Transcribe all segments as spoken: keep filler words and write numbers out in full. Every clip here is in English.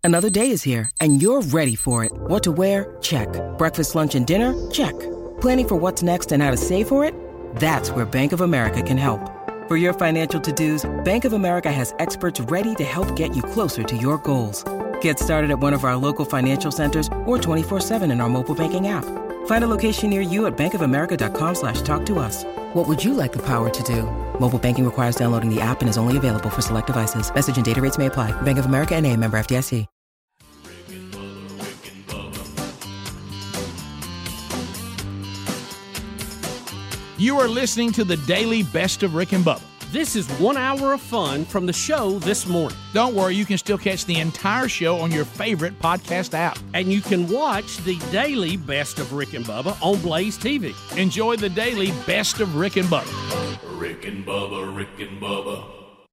Another day is here, and you're ready for it. What to wear? Check. Breakfast, lunch, and dinner? Check. Planning for what's next and how to save for it? That's where Bank of America can help. For your financial to-dos, Bank of America has experts ready to help get you closer to your goals. Get started at one of our local financial centers or twenty-four seven in our mobile banking app. Find a location near you at bankofamerica.com slash talk to us. What would you like the power to do? Mobile banking requires downloading the app and is only available for select devices. Message and data rates may apply. Bank of America N A, member F D I C. You are listening to the Daily Best of Rick and Bubba. This is one hour of fun from the show this morning. Don't worry, you can still catch the entire show on your favorite podcast app. And you can watch the Daily Best of Rick and Bubba on Blaze T V. Enjoy the Daily Best of Rick and Bubba. Rick and Bubba, Rick and Bubba.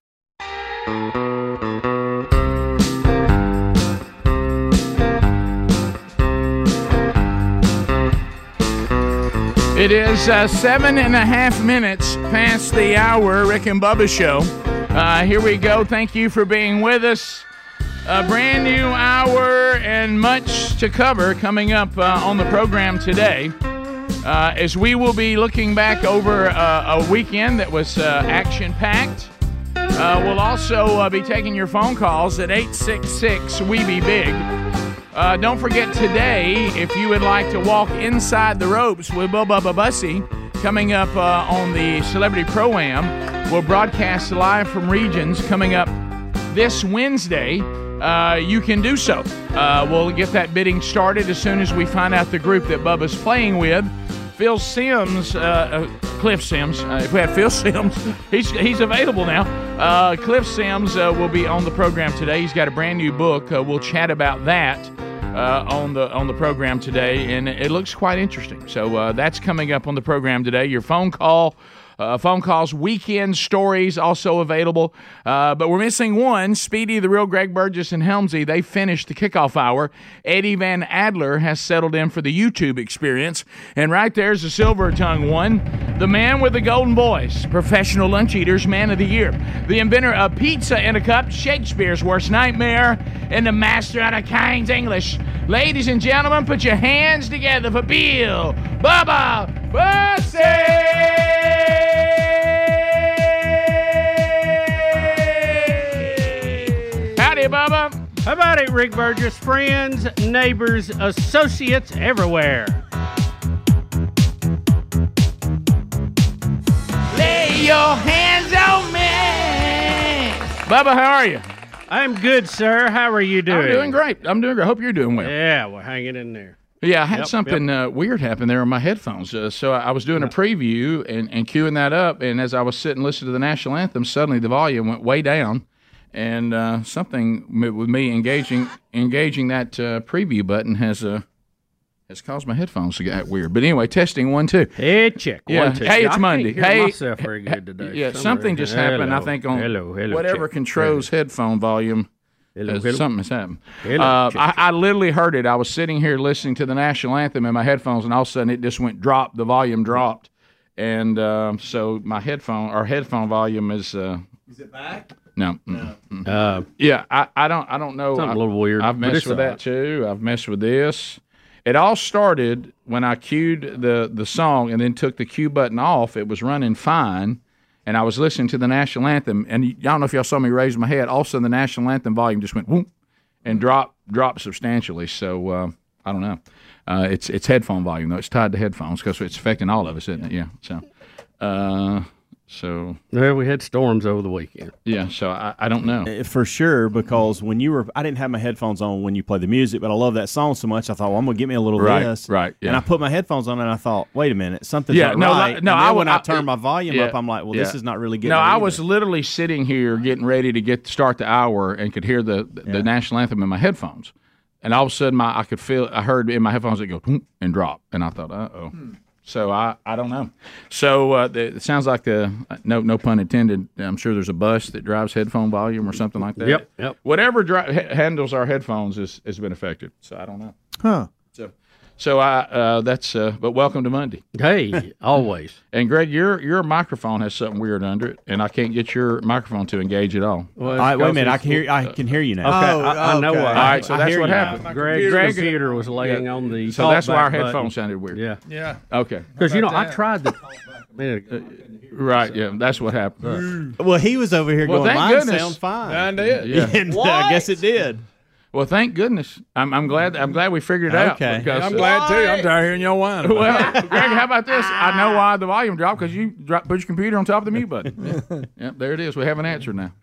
It is uh, seven and a half minutes past the hour, Rick and Bubba show. Uh, here we go. Thank you for being with us. A brand new hour and much to cover coming up uh, on the program today. Uh, as we will be looking back over uh, a weekend that was uh, action-packed. Uh, we'll also uh, be taking your phone calls at eight six six, W E B E BIG. Uh, don't forget today, if you would like to walk inside the ropes with Bill Bubba Bussy, coming up uh, on the Celebrity Pro-Am, we'll broadcast live from Regions coming up this Wednesday. Uh, you can do so. Uh, we'll get that bidding started as soon as we find out the group that Bubba's playing with. Phil Simms, uh, uh, Cliff Simms, uh, if we have Phil Simms, he's he's available now. Uh, Cliff Simms uh, will be on the program today. He's got a brand new book. Uh, we'll chat about that uh, on the on the program today, and it looks quite interesting. So uh, that's coming up on the program today. Your phone call. Uh, phone calls, weekend stories also available. Uh, but we're missing one. Speedy, the real Greg Burgess, and Helmsy, they finished the kickoff hour. Eddie Van Adler has settled in for the YouTube experience. And right there's the silver-tongued one, the man with the golden voice, Professional Lunch Eaters Man of the Year, the inventor of pizza in a cup, Shakespeare's worst nightmare, and the master out of King's English. Ladies and gentlemen, put your hands together for Bill Bubba Bussy! Howdy, Bubba. How about it, Rick Burgess? Friends, neighbors, associates everywhere. Lay your hands on me. Bubba, how are you? I'm good, sir. How are you doing? I'm doing great. I'm doing great. Hope you're doing well. Yeah, we're hanging in there. Yeah, I had Yep, something yep. Uh, weird happen there on my headphones. Uh, so I, I was doing a preview and, and queuing that up, and as I was sitting listening to the national anthem, suddenly the volume went way down, and uh, something m- with me engaging engaging that uh, preview button has uh, has caused my headphones to get weird. But anyway, testing one two. Hey, check. Yeah. One, two. Hey, it's I Monday. Can't hear Hey, myself very good today. Yeah, Somewhere. something just happened. I Hello, think on hello, hello, whatever check. controls headphone volume. Hello, Uh, hello. Something has happened. Hello, Uh, check, I, I literally heard it. I was sitting here listening to the national anthem in my headphones, and all of a sudden it just went drop. The volume dropped, and uh, so my headphone or headphone volume is. Uh, Is it back? no. No. Uh, Yeah, I, I don't. I don't know. Something I, a little weird, I've but messed it's with all that right. too. I've messed with this. It all started when I cued the the song and then took the cue button off. It was running fine. And I was listening to the national anthem, and y- I don't know if y'all saw me raise my head. All of a sudden, the national anthem volume just went whoop and dropped dropped substantially. So uh, I don't know. Uh, it's it's headphone volume though. It's tied to headphones because it's affecting all of us, isn't it? Yeah. So, uh, so well, we had storms over the weekend. yeah. So I, I don't know. Uh, For sure, because when you were, I didn't have my headphones on when you played the music, but I love that song so much. I thought, well, I'm gonna get me a little Right, of this, right, yeah. And I put my headphones on, and I thought, wait a minute, something's Yeah, not no, right. like- no, And I then would- when I, I- turned my volume yeah, up, I'm like, well, this yeah. is not really getting. No, it I either. was literally sitting here getting ready to get start the hour and could hear the the Yeah. national anthem in my headphones, and all of a sudden my I could feel I heard in my headphones it go "Whoop," and drop, and I thought, uh oh. Hmm. So I, I don't know. So uh, the, it sounds like the no no pun intended. I'm sure there's a bus that drives headphone volume or something like that. Yep, yep. Whatever dri- ha- handles our headphones is has been affected. So I don't know. Huh. So So I uh, that's uh, but welcome to Monday. Hey, always. And Greg, your your microphone has something weird under it, and I can't get your microphone to engage at all. Well, All right, wait a minute. I can hear. I can hear you now. Okay, Oh, I, I know okay. why. All right, so I that's hear what you now. happened. Greg's Greg's- computer was laying on the. So that's why our talkback button. headphones sounded weird. Yeah, Yeah. Okay. because you know about I that? tried to. a minute ago. Right. Yeah. That's what happened. Well, he was over here Well, going, thank mine goodness. sounds fine. I did. Yeah. And uh, I guess it did. Well, thank goodness. I'm I'm glad I'm glad we figured it out. Okay. because, I'm uh, glad too. I'm tired of hearing your whine. about it. Well, Greg, how about this? I know why the volume dropped because you dropped, put your computer on top of the mute button. Yeah. Yep, there it is. We have an answer now.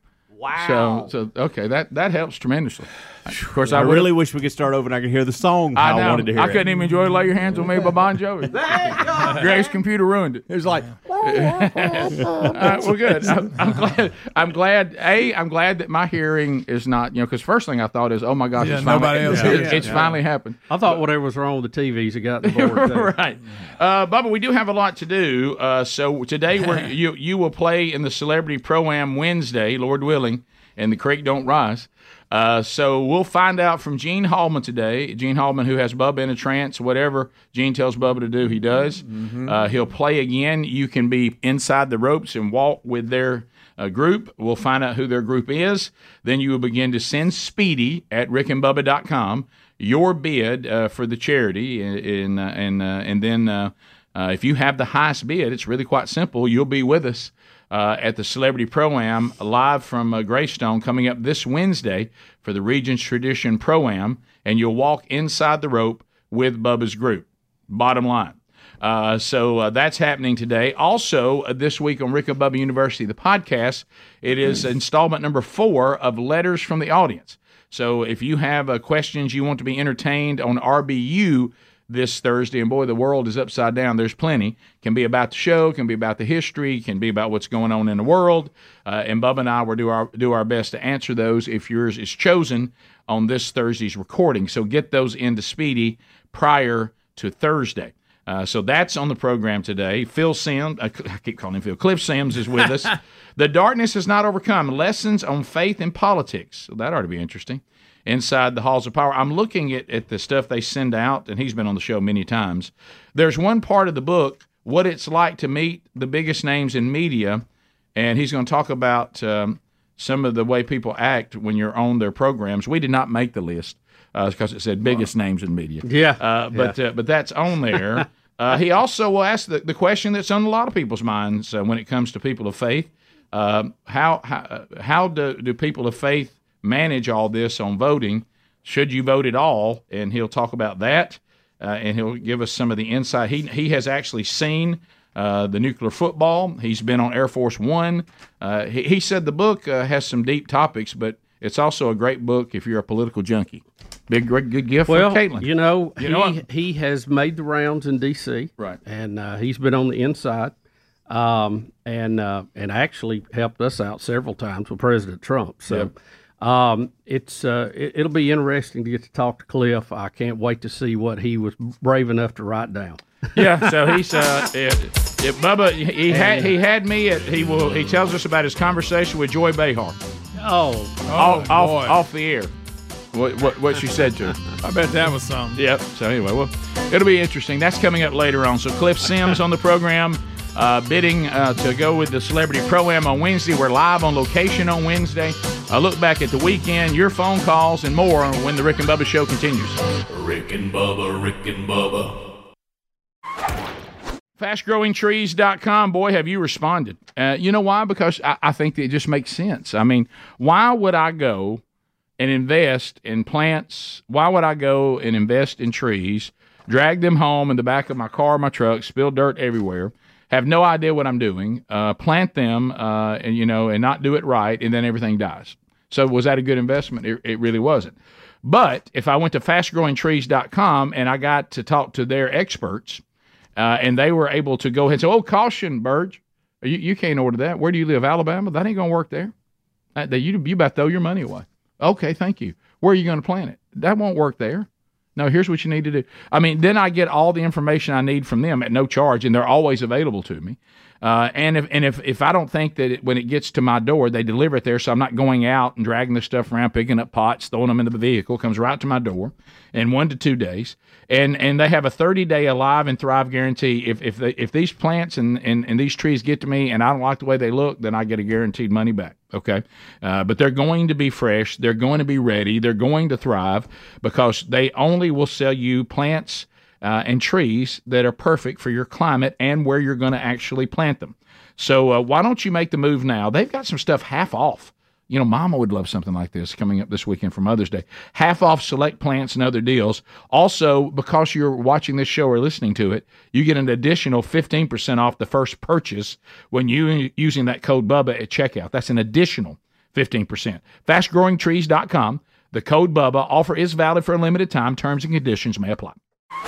Wow. So, so okay, that, that helps tremendously. Of course, I, I would've- really wish we could start over and I could hear the song. I How know. I wanted to hear I it. couldn't even enjoy "Lay Your Hands on Me" by Bon Jovi. Greg's computer ruined it. It was like, All right, well, good. I'm, I'm glad. I'm glad. A, I'm glad that my hearing is not. You know, because first thing I thought is, oh my gosh, Yeah, it's finally, nobody else it- hears it. it's finally happened. I thought whatever was wrong with the T Vs, it got the board. too. Right, uh, Bubba. We do have a lot to do. Uh, so today, we're, you you will play in the Celebrity Pro-Am Wednesday, Lord willing, and the creek don't rise. Uh, so we'll find out from Gene Hallman today. Gene Hallman, who has Bubba in a trance, whatever Gene tells Bubba to do, he does. Uh, he'll play again. You can be inside the ropes and walk with their uh, group. We'll find out who their group is. Then you will begin to send Speedy at rick and bubba dot com your bid uh, for the charity, and and uh, and, uh, and then uh, uh, if you have the highest bid, it's really quite simple. You'll be with us Uh, at the Celebrity Pro-Am live from uh, Greystone coming up this Wednesday for the Regents Tradition Pro-Am, and you'll walk inside the rope with Bubba's group. Bottom line. Uh, so uh, that's happening today. Also, uh, this week on Rick and Bubba University, the podcast, it is installment number four of Letters from the Audience. So if you have uh, questions you want to be entertained on R B U this Thursday, and boy, the world is upside down. There's plenty. Can be about the show, can be about the history, can be about what's going on in the world. Uh, and Bubba and I will do our do our best to answer those if yours is chosen on this Thursday's recording. So get those into Speedy prior to Thursday. Uh, so that's on the program today. Phil Sims, I keep calling him Phil, Cliff Sims is with us. The Darkness Is Not Overcome, Lessons on Faith and Politics. So that ought to be interesting. Inside the Halls of Power. I'm looking at, at the stuff they send out, and he's been on the show many times. There's one part of the book, what it's like to meet the biggest names in media, and he's going to talk about um, some of the way people act when you're on their programs. We did not make the list because uh, it said biggest names in media. Yeah. Uh, but Yeah. Uh, but that's on there. uh, he also will ask the, the question that's on a lot of people's minds uh, when it comes to people of faith. Uh, how how, uh, how do, do people of faith manage all this on voting? Should you vote at all? And he'll talk about that, uh, and he'll give us some of the insight. He he has actually seen uh, the nuclear football. He's been on Air Force One. Uh, he, he said the book uh, has some deep topics, but it's also a great book if you're a political junkie. Big, great, good gift Well, for Caitlin. you know, You he, know what? he has made the rounds in D C Right. and uh, he's been on the inside, um, and uh, and actually helped us out several times with President Trump. So. Um, it's uh, it, it'll be interesting to get to talk to Cliff. I can't wait to see what he was brave enough to write down. Yeah, so he's uh, it, it, Bubba. He had he had me at he will he tells us about his conversation with Joy Behar Oh, off, boy. off off the air. What what what she said to him. I bet that was something. Yep. So anyway, well, it'll be interesting. That's coming up later on. So Cliff Sims on the program, uh, bidding uh, to go with the Celebrity Pro-Am on Wednesday. We're live on location on Wednesday. Uh, look back at the weekend, your phone calls, and more when the Rick and Bubba Show continues. Rick and Bubba, Rick and Bubba. fast growing trees dot com, boy, have you responded. Uh, you know why? Because I, I think that it just makes sense. I mean, why would I go and invest in plants? Why would I go and invest in trees, drag them home in the back of my car or my truck, spill dirt everywhere, have no idea what I'm doing, uh, plant them, uh, and you know, and not do it right, and then everything dies? So was that a good investment? It, it really wasn't. But if I went to fast growing trees dot com and I got to talk to their experts, uh, and they were able to go ahead and say, "Oh, caution, Burge, you, you can't order that. Where do you live? Alabama? That ain't going to work there. Uh, they, you, you about throw your money away. Okay, thank you. Where are you going to plant it? That won't work there. No, here's what you need to do." I mean, then I get all the information I need from them at no charge, and they're always available to me. Uh, and if and if, if I don't think that it, when it gets to my door, they deliver it there, so I'm not going out and dragging the stuff around, picking up pots, throwing them into the vehicle. It comes right to my door in one to two days. And and they have a thirty-day Alive and Thrive guarantee. If if they, if these plants and, and, and these trees get to me and I don't like the way they look, then I get a guaranteed money back. Okay, uh, but they're going to be fresh. They're going to be ready. They're going to thrive because they only will sell you plants Uh, and trees that are perfect for your climate and where you're going to actually plant them. So uh, why don't you make the move now? They've got some stuff half off. You know, Mama would love something like this coming up this weekend for Mother's Day. Half off select plants and other deals. Also, because you're watching this show or listening to it, you get an additional fifteen percent off the first purchase when you using that code Bubba at checkout. That's an additional fifteen percent. fast growing trees dot com. The code Bubba. Offer is valid for a limited time. Terms and conditions may apply.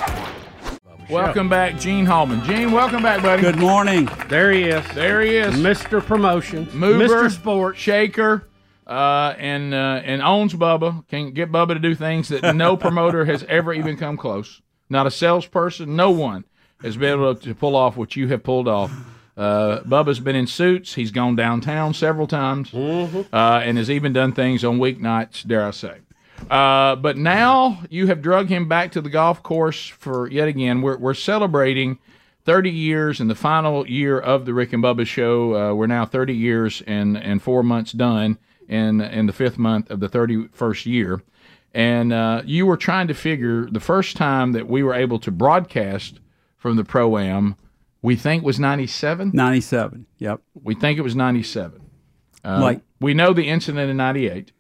Welcome back, Gene Hallman. Gene, welcome back, buddy. Good morning. There he is. There he is. Mister Promotion. Mover, Mister Sport. Shaker, uh, and uh, and owns Bubba. Can get Bubba to do things that no promoter has ever even come close. Not a salesperson, no one has been able to pull off what you have pulled off. Uh, Bubba's been in suits. He's gone downtown several times, mm-hmm. uh, and has even done things on weeknights, dare I say. Uh, but now you have drug him back to the golf course for yet again. We're we're celebrating thirty years in the final year of the Rick and Bubba Show. Uh, we're now thirty years and, and four months done in in the fifth month of the thirty-first year. And uh, you were trying to figure the first time that we were able to broadcast from the Pro-Am, we think was ninety-seven? ninety-seven, yep. We think it was ninety-seven. Uh, like, we know the incident in ninety-eight.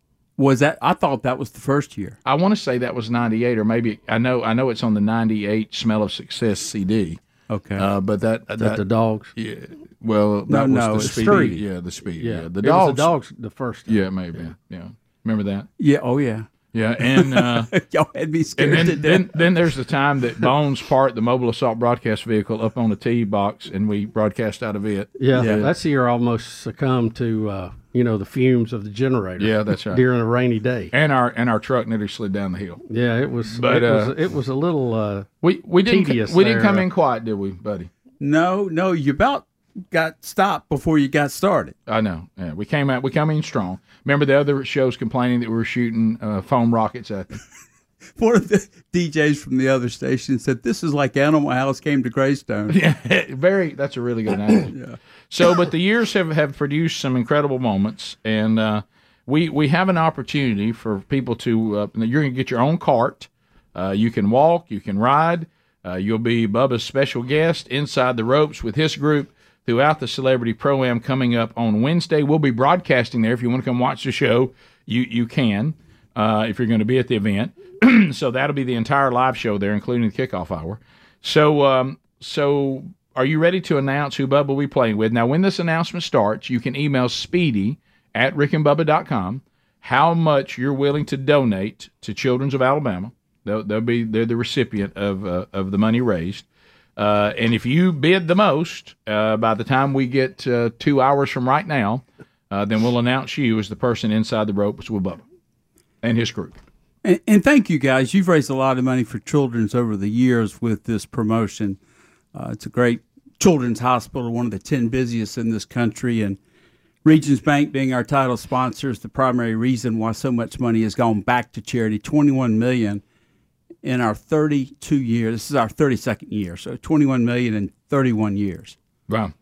Was that? I thought that was the first year. I want to say that was ninety-eight, or maybe I know. I know it's on the ninety-eight "Smell of Success" C D. Okay, uh, but that, that that the dogs. Yeah, well, no, that was no, the it's speed. three. Yeah, the speed. Yeah, Yeah, the it dogs. was the dogs. The first time. Yeah, maybe. Yeah. yeah, remember that? Yeah. Oh yeah. Yeah, and uh, y'all had me scared and then, to death. then, then there's the time that Bones parked the mobile assault broadcast vehicle up on the tee box, and we broadcast out of it. Yeah, Yeah. that's the year I almost succumbed to uh, you know the fumes of the generator. Yeah, that's right. During a rainy day. And our and our truck nearly slid down the hill. Yeah, it was. But, it, uh, was it was a little. Uh, We we didn't Tedious we didn't there. come in quiet, did we, buddy? No, no, you about got stopped before you got started. I know. Yeah, we came out. We come in strong. Remember the other shows complaining that we were shooting uh, foam rockets at them. One of the D Js from the other station said, "This is like Animal House came to Greystone." Yeah, very. That's a really good analogy. Yeah. So, but the years have, have produced some incredible moments, and uh, we we have an opportunity for people to. Uh, you're going to get your own cart. Uh, you can walk. You can ride. Uh, you'll be Bubba's special guest inside the ropes with his group throughout the Celebrity Pro-Am coming up on Wednesday. We'll be broadcasting there. If you want to come watch the show, you you can. Uh, if you're going to be at the event. So that'll be the entire live show there, including the kickoff hour. So, um, so are you ready to announce who Bubba will be playing with? Now, when this announcement starts, you can email Speedy at rick and bubba dot com how much you're willing to donate to Children's of Alabama. They'll, they'll be they're the recipient of uh, of the money raised. Uh, and if you bid the most, uh, by the time we get uh, two hours from right now, uh, then we'll announce you as the person inside the ropes with Bubba and his group. And, and thank you, guys. You've raised a lot of money for Children's over the years with this promotion. Uh, it's a great children's hospital, one of the ten busiest in this country, and Regions Bank being our title sponsor is the primary reason why so much money has gone back to charity. twenty-one million dollars in our thirty-two years. This is our thirty-second year, so twenty-one million dollars in thirty-one years. Wow.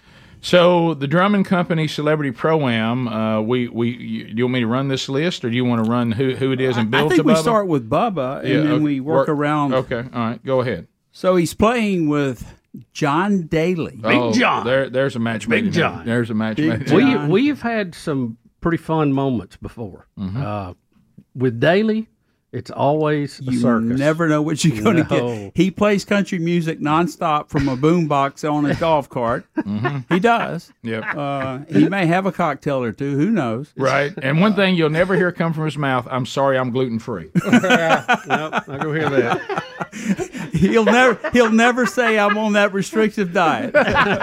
So the Drummond Company Celebrity Pro-Am, uh, we we you, do you want me to run this list, or do you want to run who who it is and build I think to we Bubba? start with Bubba, and Yeah, then okay. we work, Work- around. Okay, all right, go ahead. So he's playing with John Daly. Oh, John. There, there's a match. Big made in John. heaven. There's a match. Big made in John. heaven. we we've had some pretty fun moments before. Mm-hmm. Uh, with Daly, it's always a You circus. never know what you're going to No. get. He plays country music nonstop from a boombox on his golf cart. Mm-hmm. He does. Yep. Uh, he may have a cocktail or two. Who knows? Right. And one thing you'll never hear come from his mouth, I'm sorry, I'm gluten free. Nope, I go hear that. He'll never. He'll never say I'm on that restrictive diet.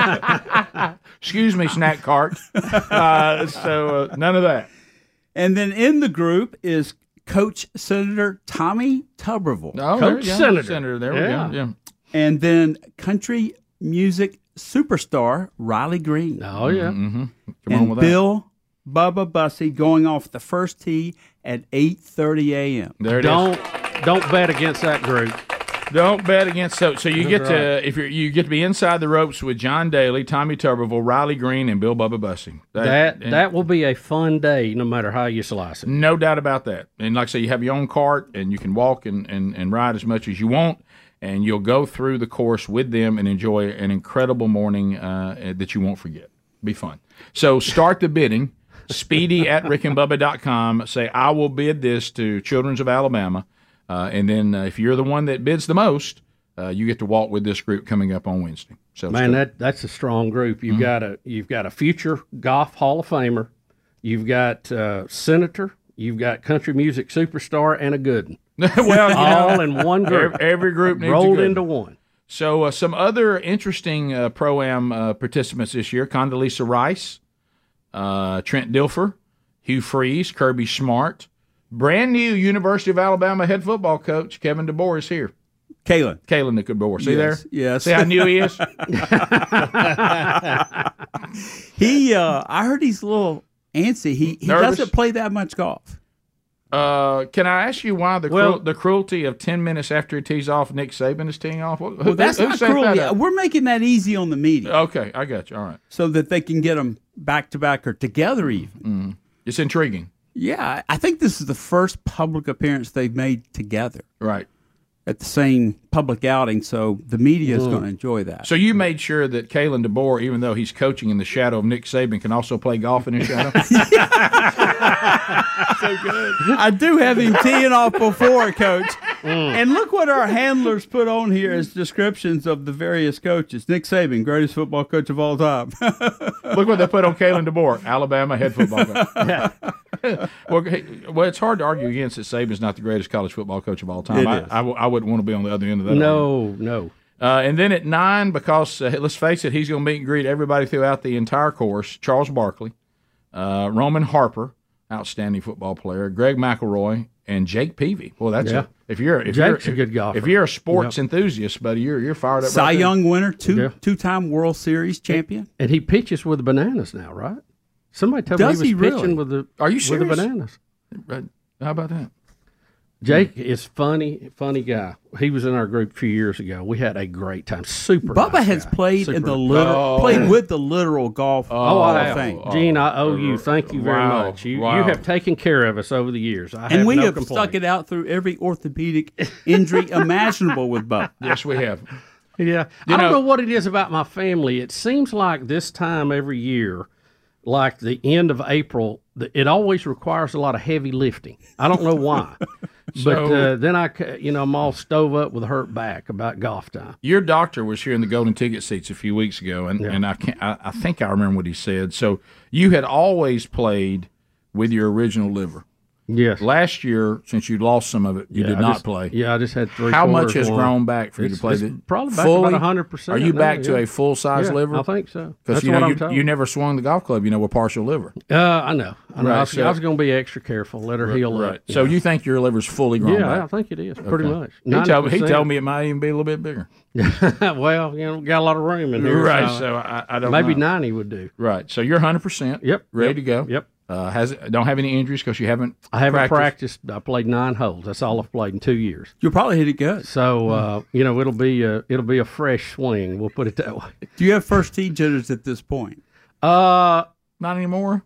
Excuse me, snack cart. Uh, so uh, none of that. And then in the group is Coach Senator Tommy Tuberville. Oh, Coach there you go. Senator. Senator. There Yeah. we go. Yeah. And then country music superstar Riley Green. Oh, yeah. Mm-hmm. Come on And with Bill Bubba Bussey going off the first tee at eight thirty a.m. that. There it Don't is. don't bet against that group. Don't bet against so. So you get That's to if you you get to be inside the ropes with John Daly, Tommy Tuberville, Riley Green, and Bill Bubba Bussey. That and that will be a fun day, no matter how you slice it. no doubt about that. And like I say, you have your own cart, and you can walk and, and, and ride as much as you want, and you'll go through the course with them and enjoy an incredible morning uh, that you won't forget. Be fun. So start the bidding. Speedy at rick and bubba dot com. Say, I will bid this to Children's of Alabama. Uh, and then uh, if you're the one that bids the most, uh, you get to walk with this group coming up on Wednesday. So Man, that that's a strong group. You've Mm-hmm. got a you've got a future golf Hall of Famer. You've got uh, senator. You've got country music superstar and a good one. well, you all know, in one group. every, every group needs a rolled good into one. one. So uh, some other interesting uh, Pro-Am uh, participants this year: Condoleezza Rice, uh, Trent Dilfer, Hugh Freeze, Kirby Smart. Brand new University of Alabama head football coach Kevin DeBoer is here. Kalen. Kalen DeBoer. See Yes, there? yes. See how new he is? He, uh, I heard he's a little antsy. He, he Nervous? doesn't play that much golf. Uh, can I ask you why the Well- cruel, the cruelty of ten minutes after he tees off, Nick Saban is teeing off? Who, Well, that's who, who not set cruel. that Yeah, up? we're making that easy on the media Okay, I got you. All right. so that they can get them back to back or together even. It's intriguing. Yeah, I think this is the first public appearance they've made together Right. at the same public outing, so the media is going to enjoy that. So you made sure that Kalen DeBoer, even though he's coaching in the shadow of Nick Saban, can also play golf in his shadow? I do have him teeing off before, Coach. And look what our handlers put on here as descriptions of the various coaches. Nick Saban, greatest football coach of all time. Look what they put on Kalen DeBoer, Alabama head football coach. well, hey, well, it's hard to argue against that Saban's not the greatest college football coach of all time. It I, is. I, w- I wouldn't want to be on the other end of that. argument. No, no. Uh, and then at nine, because uh, let's face it, he's going to meet and greet everybody throughout the entire course. Charles Barkley, uh, Roman Harper, outstanding football player, Greg McElroy, and Jake Peavy. Well, that's Yeah. a, if you're if Jake's you're a good golfer. if you're a sports enthusiast, buddy, you're you're fired up. Cy right there. Young winner, two Yeah. two time World Series champion. And he pitches with the bananas now, right? Somebody told Does me he he was really? pitching with the Are you with the serious? bananas. Uh, How about that? Jake is funny, funny guy. He was in our group a few years ago. We had a great time. Super. Bubba nice has guy. played Super in the nice. literal, played with the literal golf. Oh, Hall I of have. Fame. Gene, I owe you. Thank you very Wow. much. You Wow. you have taken care of us over the years. I have And we no have complaint. stuck it out through every orthopedic injury imaginable with Bubba. Yes, we have. Yeah. You I don't know- know what it is about my family. It seems like this time every year, like the end of April, th- it always requires a lot of heavy lifting. I don't know why. but So- uh, then I, c- you know, I'm all stove up with a hurt back about golf time. Your doctor was here in the golden ticket seats a few weeks ago, and, and I can't. I, I think I remember what he said. So you had always played with your original liver. Yes. Last year, since you lost some of it, you Yeah, did I not just- play. Yeah, I just had three. How much quarters has one. grown back for you to It's- play? it's the, probably back fully? about one hundred percent. Are you now, back to yeah. a full size Yeah, liver? I think so. Because That's you what know I'm you, told. you never swung the golf club, you know, with partial liver. Uh, I know. I, know. Right, I was, so- was going to be extra careful. Let her heal up. So you think your liver's fully grown Yeah, I back? think it is pretty Okay. much. He told, me, he ninety percent. told me it might even be a little bit bigger. Well, you know, got a lot of room in here. Right. so So I, I don't maybe know. ninety would do. Right. So you're one hundred percent. Yep. Ready yep, to go. Yep. Uh, has don't have any injuries because you haven't. I haven't practiced. practiced. I played nine holes. That's all I've played in two years. You'll probably hit it good. So uh, you know, it'll be a it'll be a fresh swing. We'll put it that way. Do you have first tee jitters at this point? Uh, Not anymore.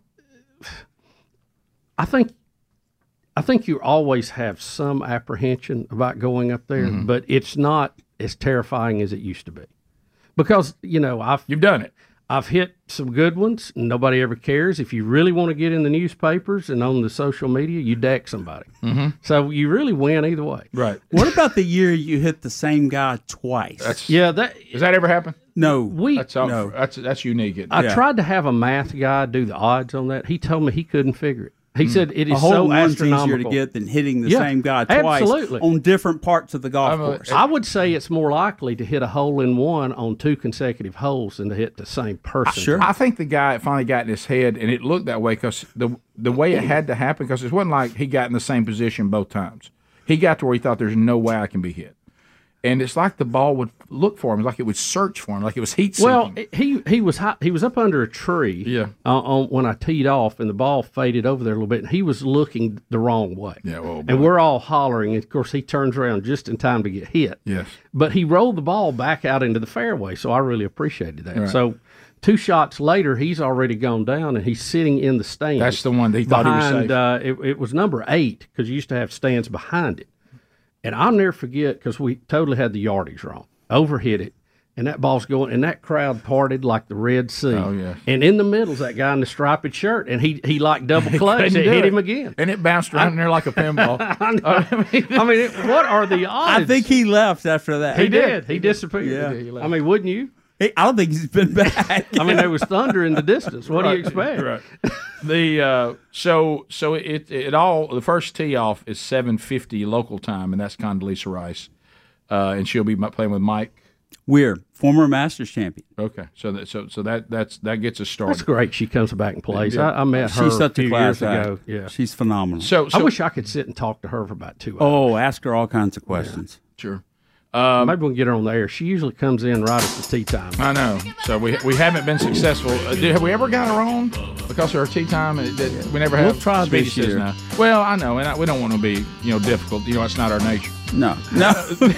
I think I think you always have some apprehension about going up there, Mm-hmm. but it's not as terrifying as it used to be. Because, you know, I've You've done it. I've hit some good ones. And nobody ever cares. If you really want to get in the newspapers and on the social media, you deck somebody. Mm-hmm. So you really win either way. Right. What about the year you hit the same guy twice? That's Yeah, that Does that ever happen? no. we. That's all, No. that's that's unique. isn't it? I Yeah. tried to have a math guy do the odds on that. He told me he couldn't figure it. He said it a is hole so in one's astronomical. easier to get than hitting the Yeah, same guy twice absolutely. on different parts of the golf I'm a- course. I would say it's more likely to hit a hole in one on two consecutive holes than to hit the same person. Sure. I think the guy finally got in his head, and it looked that way because the the way it had to happen, because it wasn't like he got in the same position both times. He got to where he thought there's no way I can be hit, and it's like the ball would look for him, like it would search for him, like it was heat seeking. Well, he he was high, he was up under a tree. Yeah. Uh, on, when I teed off, and the ball faded over there a little bit, and he was looking the wrong way. Yeah, well, and we're all hollering. And of course, he turns around just in time to get hit. Yes. But he rolled the ball back out into the fairway, so I really appreciated that. Right. So. Two shots later, he's already gone down, and he's sitting in the stands. That's the one that he thought behind, he was safe. Uh, it, it was number eight, because you used to have stands behind it. And I'll never forget, because we totally had the yardage wrong. Overhit it, and that ball's going, and that crowd parted like the Red Sea. Oh, yeah. And in the middle's that guy in the striped shirt, and he he like double clutched. It hit him again. And it bounced around in there like a pinball. I, mean, I mean, it, what are the odds? I think he left after that. He, he did. did. He, he disappeared. Yeah. He I mean, wouldn't you? I don't think he's been back. I mean, there was thunder in the distance. What right, do you expect? Right. The uh, so so it it all the first tee off is seven fifty local time, and that's Condoleezza Rice, uh, and she'll be playing with Mike Weir, former Masters champion. Okay, so that so so that that's that gets us started. That's great. She comes back and plays. Yeah. I, I met her She's such a few a class years act. ago. Yeah, she's phenomenal. So, so I wish I could sit and talk to her for about two hours. Oh, ask her all kinds of questions. Yeah. Sure. Um, Maybe we can get her on the air. She usually comes in right at the tea time. I know. So we we haven't been successful. Uh, did, have we ever got her on because of our tea time? It, it, we never have. We'll try Speedy this says year. no. Well, I know, and I, we don't want to be you know difficult. You know, it's not our nature. No, no.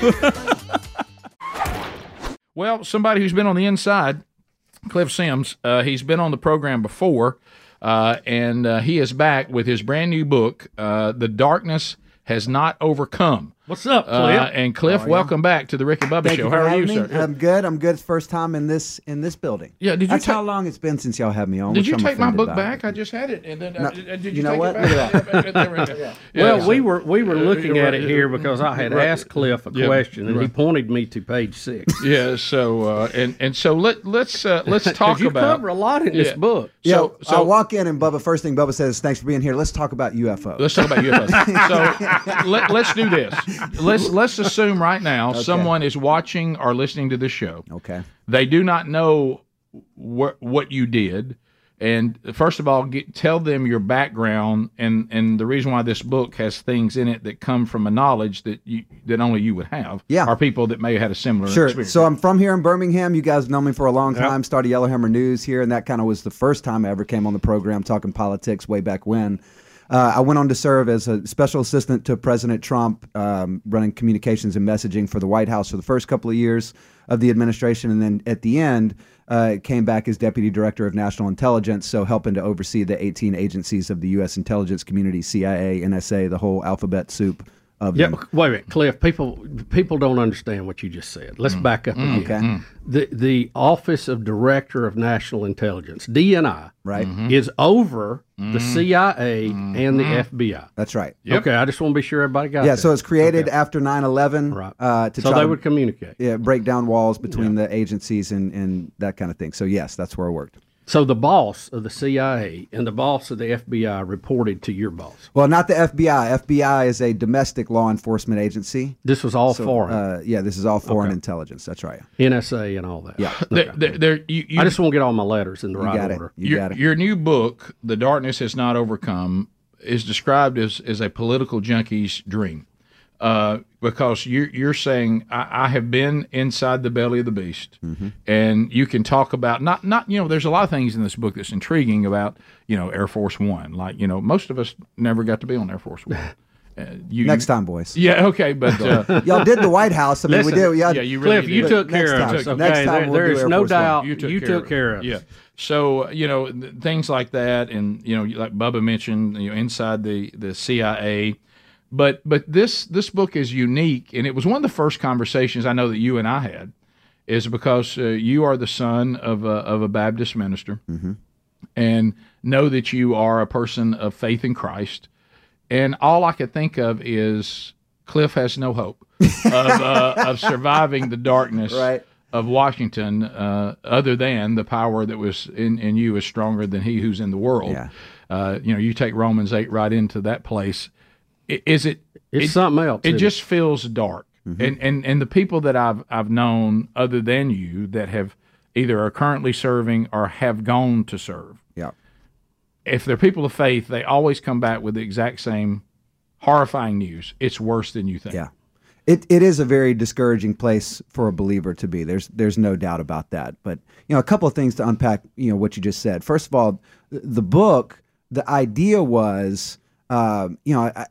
Well, somebody who's been on the inside, Cliff Sims. Uh, he's been on the program before, uh, and uh, he is back with his brand new book, uh, "The Darkness Has Not Overcome." What's up, Cliff? Uh, and Cliff, welcome back to the Rick and Bubba Thank Show. you for How are having you, me. sir? I'm good. I'm good. It's first time in this in this building. Yeah, did you That's take- how long it's been since y'all had me on. Did which you I'm take my offended book by. back? I just had it, and then No, uh, did you, you know take what? It back? Yeah. Well, Yeah, we so- were we were looking You're at right. it here because I had Right. asked Cliff a Yeah. question, and he Right. pointed me to page six. Yeah. So uh, and and so let let's uh, let's talk you about. cover a lot in this Yeah. book. Yeah, So so I walk in and Bubba. First thing Bubba says, "Thanks for being here. Let's talk about U F Os." let's talk about U F Os. So let, let's do this. Let's let's assume right now someone is watching or listening to this show. Okay. They do not know wh- what you did. And first of all, get, tell them your background and, and the reason why this book has things in it that come from a knowledge that you, that only you would have. Yeah. Are people that may have had a similar Sure. experience. So I'm from here in Birmingham. You guys know me for a long time. Started Yellowhammer News here, and that kind of was the first time I ever came on the program talking politics way back when. Uh, I went on to serve as a special assistant to President Trump, um, running communications and messaging for the White House for the first couple of years of the administration, and then at the end, uh, came back as Deputy Director of National Intelligence, so helping to oversee the eighteen agencies of the U S intelligence community, C I A, N S A, the whole alphabet soup of Yeah, them. wait a minute, Cliff. People people don't understand what you just said. Let's back up again. Okay. The the Office of Director of National Intelligence, D N I, Right. is over the C I A and the F B I. That's right. Okay, I just want to be sure everybody got Yeah, that. so it's created after nine eleven Right. uh, to so try they to would communicate. yeah, break down walls between the agencies and, and that kind of thing. So, yes, that's where I worked. So the boss of the C I A and the boss of the F B I reported to your boss. Well, not the F B I. F B I is a domestic law enforcement agency. This was all So, foreign, Uh, yeah, this is all foreign Okay. intelligence. That's right. N S A and all that. Yeah. There- there- there- you, you, I just want to get all my letters in the You right got it. order. You your, got it. your new book, The Darkness Has Not Overcome, is described as, as a political junkie's dream. Uh, because you're, you're saying, I, I have been inside the belly of the beast, Mm-hmm. and you can talk about, not, not, you know, there's a lot of things in this book that's intriguing about, you know, Air Force One. Like, you know, most of us never got to be on Air Force One. Uh, you, Next time, boys. Yeah, okay, but. Uh, Y'all did the White House. I mean, we Listen, did. Yeah, yeah, you really Cliff, you did. took Next care of time. us. Okay, Next time there, we'll there do is Air no Force One. doubt You took, you care, took of care it. of us. Yeah. So you know th- things like that, and you know, like Bubba mentioned, you know, inside the, the C I A. But but this this book is unique, and it was one of the first conversations I know that you and I had, is because uh, you are the son of a, of a Baptist minister, Mm-hmm. and know that you are a person of faith in Christ. And all I could think of is Cliff has no hope of, uh, of surviving the darkness Right. of Washington, uh, other than the power that was in, in you is stronger than he who's in the world. Yeah. Uh, you know, you take Romans eight right into that place. I- Is it? It's it, something else. It isn't just feels dark. And, and and the people that I've I've known other than you that have either are currently serving or have gone to serve, Yeah. if they're people of faith, they always come back with the exact same horrifying news. It's worse than you think. Yeah. It it is a very discouraging place for a believer to be. There's there's no doubt about that. But you know, a couple of things to unpack. You know what you just said. First of all, the book, the idea was, uh, you know, I,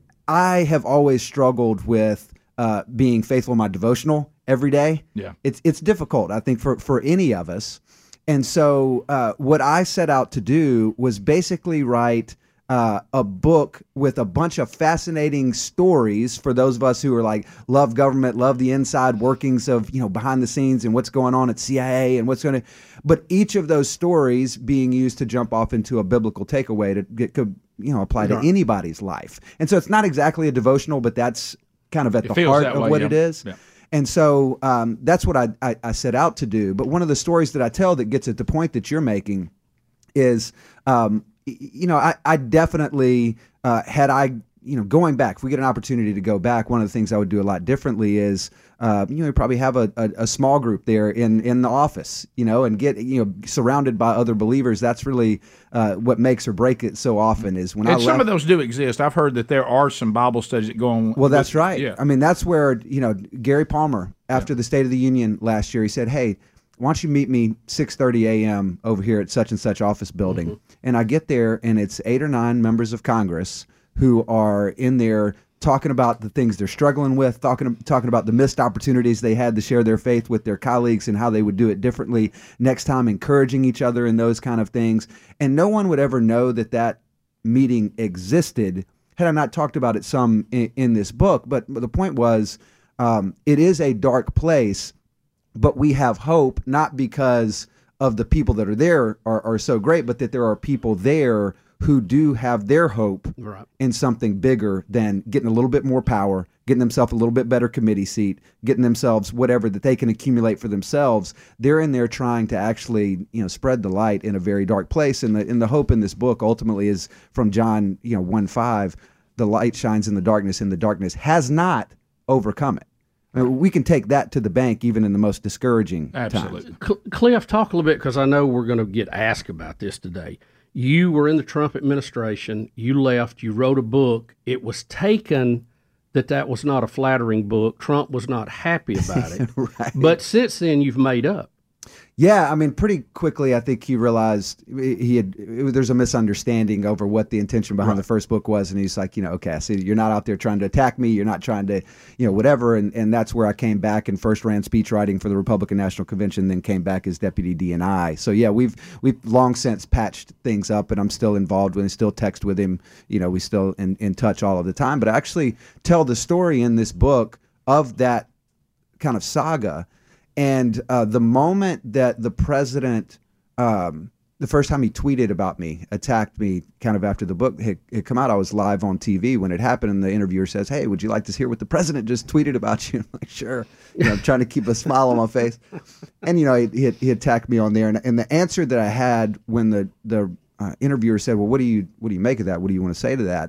I have always struggled with uh, being faithful in my devotional every day. Yeah, it's it's difficult, I think, for for any of us. And so, uh, what I set out to do was basically write Uh, a book with a bunch of fascinating stories for those of us who are like love government, love the inside workings of, you know, behind the scenes and what's going on at C I A and what's going to, but each of those stories being used to jump off into a biblical takeaway to get, could, you know, apply to anybody's life. And so it's not exactly a devotional, but that's kind of at It the heart of way, what yeah. it is. Yeah. And so um, that's what I, I, I set out to do. But one of the stories that I tell that gets at the point that you're making is, um, you know, I, I definitely, uh, had I, you know, going back, if we get an opportunity to go back, one of the things I would do a lot differently is, uh, you know, probably have a, a, a small group there in, in the office, you know, and get, you know, surrounded by other believers. That's really uh, what makes or break it so often is when and I some left, of those do exist. I've heard that there are some Bible studies that go on. Well, that's with, right. Yeah. I mean, that's where, you know, Gary Palmer, after Yeah. the State of the Union last year, he said, hey, why don't you meet me six thirty a.m. over here at such and such office building? Mm-hmm. And I get there, and it's eight or nine members of Congress who are in there talking about the things they're struggling with, talking talking about the missed opportunities they had to share their faith with their colleagues and how they would do it differently next time, encouraging each other and those kind of things. And no one would ever know that that meeting existed had I not talked about it some in, in this book. But, but the point was, um, it is a dark place, but we have hope, not because of the people that are there are, are so great, but that there are people there who do have their hope right. in something bigger than getting a little bit more power, getting themselves a little bit better committee seat, getting themselves whatever that they can accumulate for themselves. They're in there trying to actually, you know, spread the light in a very dark place. And the, and the hope in this book ultimately is from John, you know, one five, the light shines in the darkness, and the darkness has not overcome it. I mean, we can take that to the bank even in the most discouraging Absolutely. times. Cl- Cliff, talk a little bit, because I know we're going to get asked about this today. You were in the Trump administration. You left. You wrote a book. It was taken that that was not a flattering book. Trump was not happy about it. Right. But since then, you've made up. Yeah, I mean, pretty quickly, I think he realized he had. It, there's a misunderstanding over what the intention behind Right. the first book was, and he's like, you know, okay, I see you're not out there trying to attack me. You're not trying to, you know, whatever. And and that's where I came back and first ran speech writing for the Republican National Convention, then came back as deputy D and I. So yeah, we've we've long since patched things up, and I'm still involved with him, still text with him. You know, we still in in touch all of the time. But I actually tell the story in this book of that kind of saga. And uh, the moment that the president, um, the first time he tweeted about me, attacked me kind of after the book had, had come out, I was live on T V when it happened. And the interviewer says, hey, would you like to hear what the president just tweeted about you? I'm like, sure. You know, I'm trying to keep a smile on my face. And, you know, he, he, he attacked me on there. And, and the answer that I had when the, the uh, interviewer said, well, what do you what do you make of that? What do you want to say to that?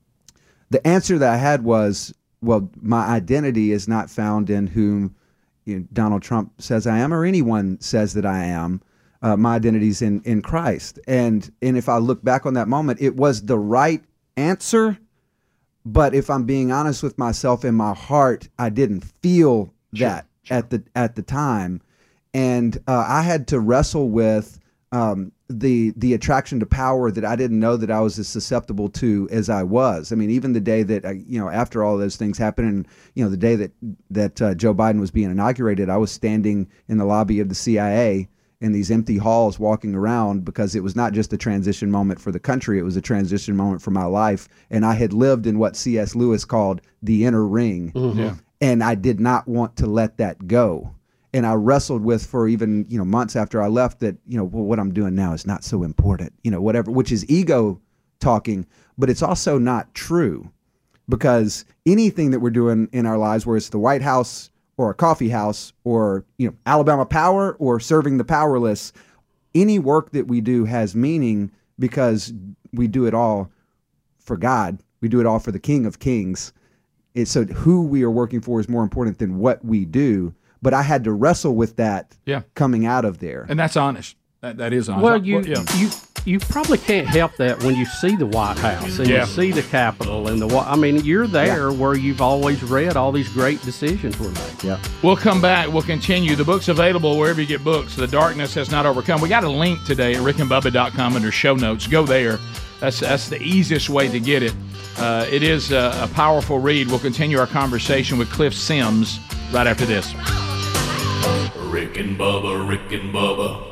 The answer that I had was, well, my identity is not found in whom you know, Donald Trump says I am, or anyone says that I am. Uh, my identity's in in Christ. And and if I look back on that moment, it was the right answer. But if I'm being honest with myself, in my heart, I didn't feel that sure, sure. at the at the time, and uh, I had to wrestle with um, the the attraction to power that I didn't know that I was as susceptible to as I was. I mean, even the day that I, you know, after all those things happened, and you know, the day that that uh, Joe Biden was being inaugurated, I was standing in the lobby of the C I A in these empty halls, walking around, because it was not just a transition moment for the country; it was a transition moment for my life. And I had lived in what C S Lewis called the inner ring, mm-hmm. yeah. and I did not want to let that go. And I wrestled with for even, you know, months after I left that, you know, well, what I'm doing now is not so important, you know, whatever, which is ego talking, but it's also not true, because anything that we're doing in our lives, where it's the White House or a coffee house or, you know, Alabama Power or serving the powerless, any work that we do has meaning because we do it all for God. We do it all for the King of Kings. It's so who we are working for is more important than what we do. But I had to wrestle with that yeah. coming out of there. And that's honest. That that is honest. Well, you Well, yeah. you you probably can't help that when you see the White House and Yeah. you see the Capitol and the. Whi- I mean, you're there where you've always read all these great decisions were made. Yeah. We'll come back. We'll continue. The book's available wherever you get books. The Darkness Has Not Overcome. We got a link today at rick and bubba dot com under show notes. Go there. That's that's the easiest way to get it. Uh, it is a, a powerful read. We'll continue our conversation with Cliff Sims right after this. Rick and Bubba, Rick and Bubba.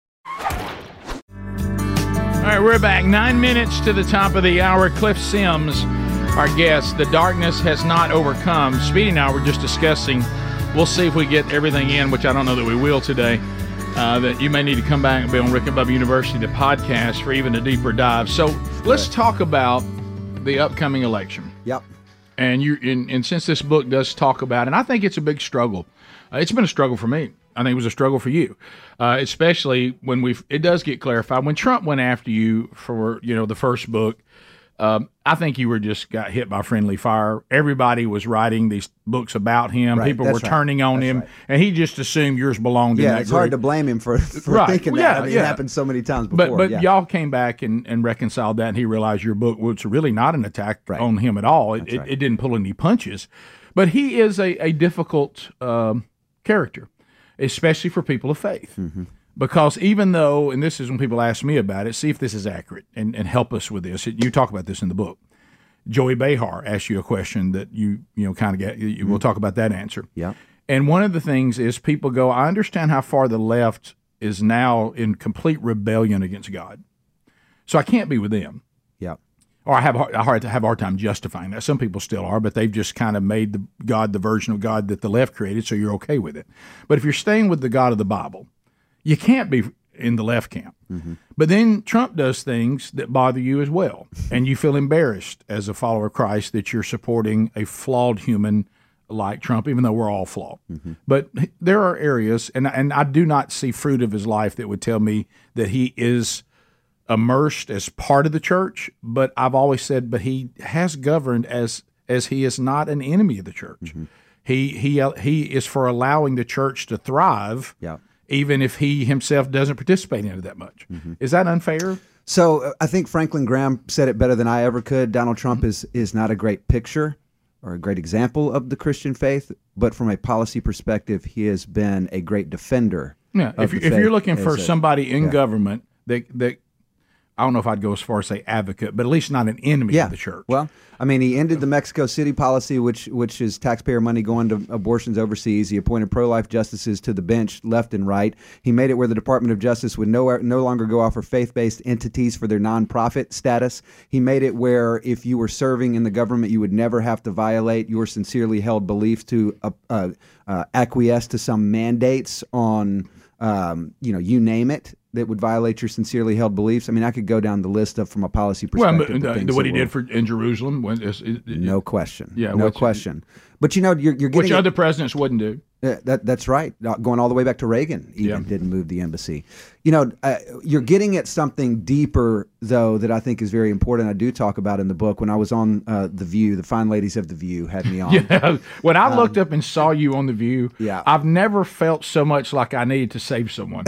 All right, we're back. Nine minutes to the top of the hour. Cliff Sims, our guest. The Darkness Has Not Overcome. Speedy and I were just discussing. We'll see if we get everything in, which I don't know that we will today. Uh, that you may need to come back and be on Rick and Bubba University, the podcast, for even a deeper dive. So let's talk about the upcoming election. Yep. And you, and, and since this book does talk about, and I think it's a big struggle. Uh, it's been a struggle for me. I think it was a struggle for you, uh, especially when we. It does get clarified when Trump went after you for you know the first book. Um, I think you were just got hit by friendly fire. Everybody was writing these books about him. Right, People were that's right. turning on That's him, right. and he just assumed yours belonged in Yeah, that it's group. hard to blame him for, for Right. thinking Well, that. yeah, I mean, yeah. it happened so many times before. But but yeah. y'all came back and, and reconciled that, and he realized your book was really not an attack Right. on him at all. It, it, right. it didn't pull any punches. But he is a, a difficult um, character, especially for people of faith. Mm-hmm. Because even though, and this is when people ask me about it, see if this is accurate and, and help us with this. You talk about this in the book. Joey Behar asked you a question that you you know kind of get. You, Mm-hmm. We'll talk about that answer. Yeah. And one of the things is people go, I understand how far the left is now in complete rebellion against God. So I can't be with them. Yeah. Or I have a hard, I hard- have a hard time justifying that. Some people still are, but they've just kind of made the God the version of God that the left created, so you're okay with it. But if you're staying with the God of the Bible, you can't be in the left camp. Mm-hmm. But then Trump does things that bother you as well, and you feel embarrassed as a follower of Christ that you're supporting a flawed human like Trump, even though we're all flawed. Mm-hmm. But there are areas, and and I do not see fruit of his life that would tell me that he is immersed as part of the church. But I've always said, but he has governed as as he is not an enemy of the church. Mm-hmm. He he he is for allowing the church to thrive. Yeah. Even if he himself doesn't participate in it that much. Mm-hmm. Is that unfair? So uh, I think Franklin Graham said it better than I ever could. Donald Trump is is not a great picture or a great example of the Christian faith, but from a policy perspective, he has been a great defender. Yeah. of If, you, the if you're faith looking for as a- somebody in yeah. government that that I don't know if I'd go as far as say advocate, but at least not an enemy yeah. of the church. Well, I mean, he ended the Mexico City policy, which which is taxpayer money going to abortions overseas. He appointed pro-life justices to the bench left and right. He made it where the Department of Justice would no no longer go offer faith-based entities for their nonprofit status. He made it where if you were serving in the government, you would never have to violate your sincerely held beliefs to uh, uh, uh, acquiesce to some mandates on, um, you know, you name it, that would violate your sincerely held beliefs. I mean, I could go down the list of from a policy well, perspective. but, the uh, things what that he were- did for in Jerusalem, when, is, is, no question. Yeah, no which- question. But you know, you're, you're getting which it- other presidents wouldn't do. uh, that that's right. Uh, Going all the way back to Reagan, even Yeah. didn't move the embassy. You know, uh, you're getting at something deeper, though, that I think is very important. I do talk about in the book. When I was on uh, The View, the fine ladies of The View had me on. Yeah. When I looked up and saw you on The View, yeah. I've never felt so much like I needed to save someone.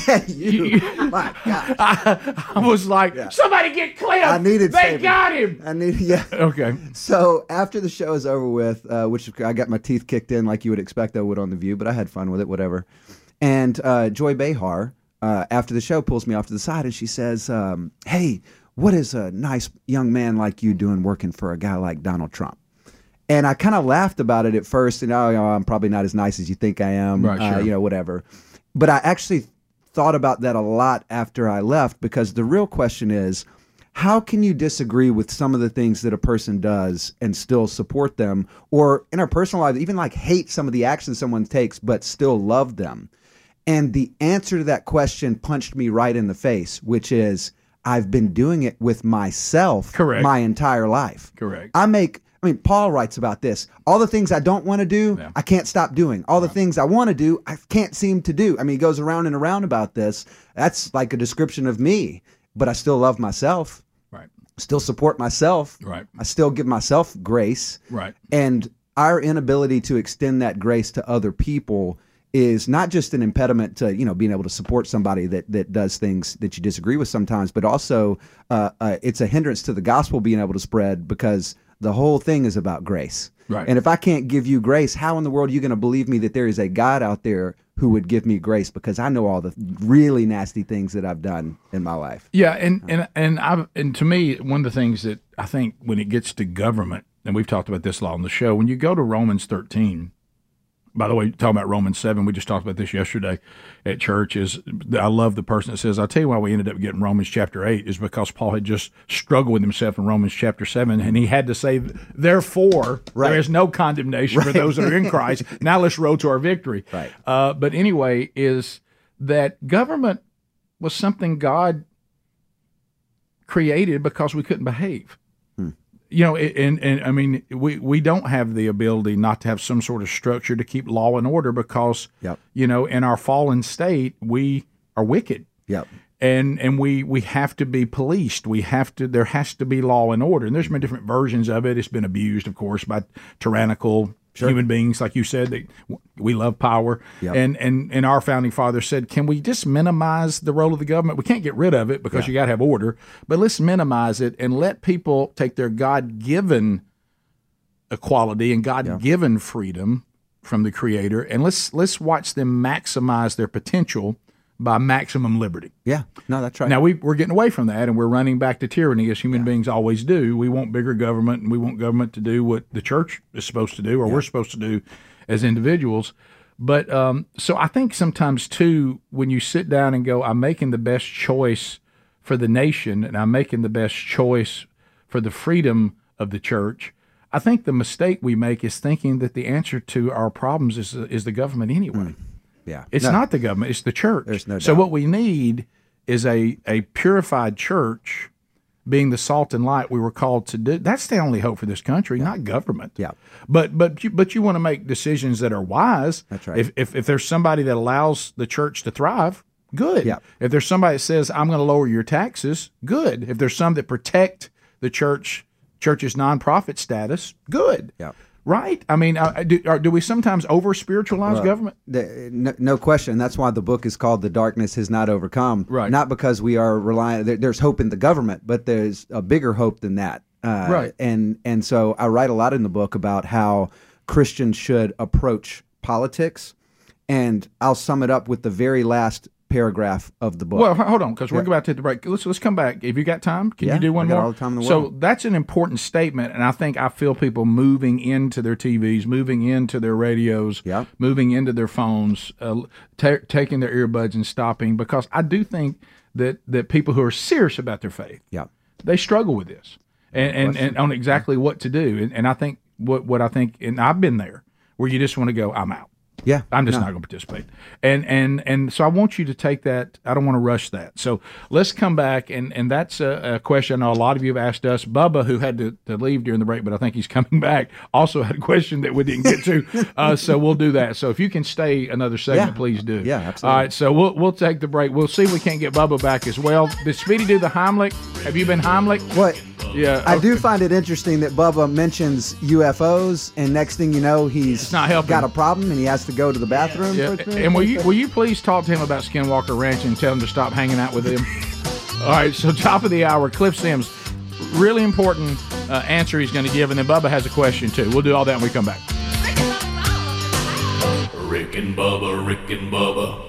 you, my God. I, I was like, somebody get Cliff. I needed They saving. got him. I need, yeah. Okay. So after the show is over with, uh, which I got my teeth kicked in like you would expect I would on The View, but I had fun with it, whatever. And uh, Joy Behar, uh, after the show, pulls me off to the side and she says, um, hey, what is a nice young man like you doing working for a guy like Donald Trump? And I kind of laughed about it at first, and oh, you know, I'm probably not as nice as you think I am, Right, uh, sure. you know, whatever. But I actually thought about that a lot after I left, because the real question is, how can you disagree with some of the things that a person does and still support them, or in our personal lives, even like hate some of the actions someone takes, but still love them? And the answer to that question punched me right in the face, which is, I've been doing it with myself Correct. my entire life. Correct. I make, I mean, Paul writes about this. All the things I don't want to do, Yeah. I can't stop doing. All the things I want to do, I can't seem to do. I mean, he goes around and around about this. That's like a description of me, but I still love myself, Right. still support myself. Right. I still give myself grace. Right. And our inability to extend that grace to other people is not just an impediment to, you know, being able to support somebody that that does things that you disagree with sometimes, but also uh, uh, it's a hindrance to the gospel being able to spread, because the whole thing is about grace. Right. And if I can't give you grace, how in the world are you going to believe me that there is a God out there who would give me grace? Because I know all the really nasty things that I've done in my life. Yeah, and and and I and to me, one of the things that I think when it gets to government, and we've talked about this a lot on the show, when you go to Romans thirteen. By the way, talking about Romans seven, we just talked about this yesterday at church, is I love the person that says, I'll tell you why we ended up getting Romans chapter eight, is because Paul had just struggled with himself in Romans chapter seven, and he had to say, therefore, right. there is no condemnation right. for those that are in Christ. Now let's roll to our victory. Right. Uh, but anyway, is that government was something God created because we couldn't behave. You know, and, and I mean, we, we don't have the ability not to have some sort of structure to keep law and order because, yep. you know, in our fallen state, we are wicked. Yep. And and we, we have to be policed. We have to, there has to be law and order. And there's been different versions of it. It's been abused, of course, by tyrannical sure. human beings, like you said, that we love power. Yep. And, and and our founding fathers said, can we just minimize the role of the government? We can't get rid of it because yeah. you got to have order, but let's minimize it and let people take their God-given equality and God-given yeah. freedom from the Creator, and let's let's watch them maximize their potential by maximum liberty. Yeah, no, that's right. Now, we, we're getting away from that, and we're running back to tyranny, as human yeah. beings always do. We want bigger government, and we want government to do what the church is supposed to do, or yeah. we're supposed to do as individuals. But um, so I think sometimes, too, when you sit down and go, I'm making the best choice for the nation, and I'm making the best choice for the freedom of the church, I think the mistake we make is thinking that the answer to our problems is, is the government anyway. Mm. Yeah, it's no. not the government; it's the church. There's no doubt. So what we need is a a purified church, being the salt and light we were called to do. That's the only hope for this country, yeah. not government. Yeah, but but you, but you want to make decisions that are wise. That's right. If if if there's somebody that allows the church to thrive, good. Yeah. If there's somebody that says I'm going to lower your taxes, good. If there's some that protect the church church's nonprofit status, good. Yeah. Right? I mean, uh, do, or do we sometimes over-spiritualize well, government? The, no, no question. That's why the book is called The Darkness Has Not Overcome. Right. Not because we are relying, there, there's hope in the government, but there's a bigger hope than that. Uh, right. And, and so I write a lot in the book about how Christians should approach politics, and I'll sum it up with the very last paragraph of the book. Well, hold on, because yeah. we're about to hit the break. Let's let's come back. If you got time, can yeah, you do one I got more? all the time in the so world. That's an important statement, and I think I feel people moving into their T Vs, moving into their radios, yeah. moving into their phones, uh, ta- taking their earbuds and stopping, because I do think that that people who are serious about their faith, yeah. they struggle with this and, and, and on exactly what to do. And, and I think what what I think, and I've been there, where you just want to go, I'm out. Yeah, I'm just no. not going to participate, and and and so I want you to take that. I don't want to rush that. So let's come back, and and that's a, a question I know a lot of you have asked us. Bubba, who had to, to leave during the break, but I think he's coming back, also had a question that we didn't get to. uh, so we'll do that. So if you can stay another segment, yeah. please do. Yeah, absolutely. All right, so we'll we'll take the break. We'll see if we can't get Bubba back as well. Did Speedy do the Heimlich? Have you been Heimlich? What? Yeah, I okay. do find it interesting that Bubba mentions U F Os, and next thing you know, he's It's not helping. got a problem, and he has to go to the bathroom. Yeah. And will you will you please talk to him about Skinwalker Ranch and tell him to stop hanging out with him? All right, so top of the hour, Cliff Sims, really important uh, answer he's going to give, and then Bubba has a question too. We'll do all that when we come back. Rick and Bubba, Rick and Bubba.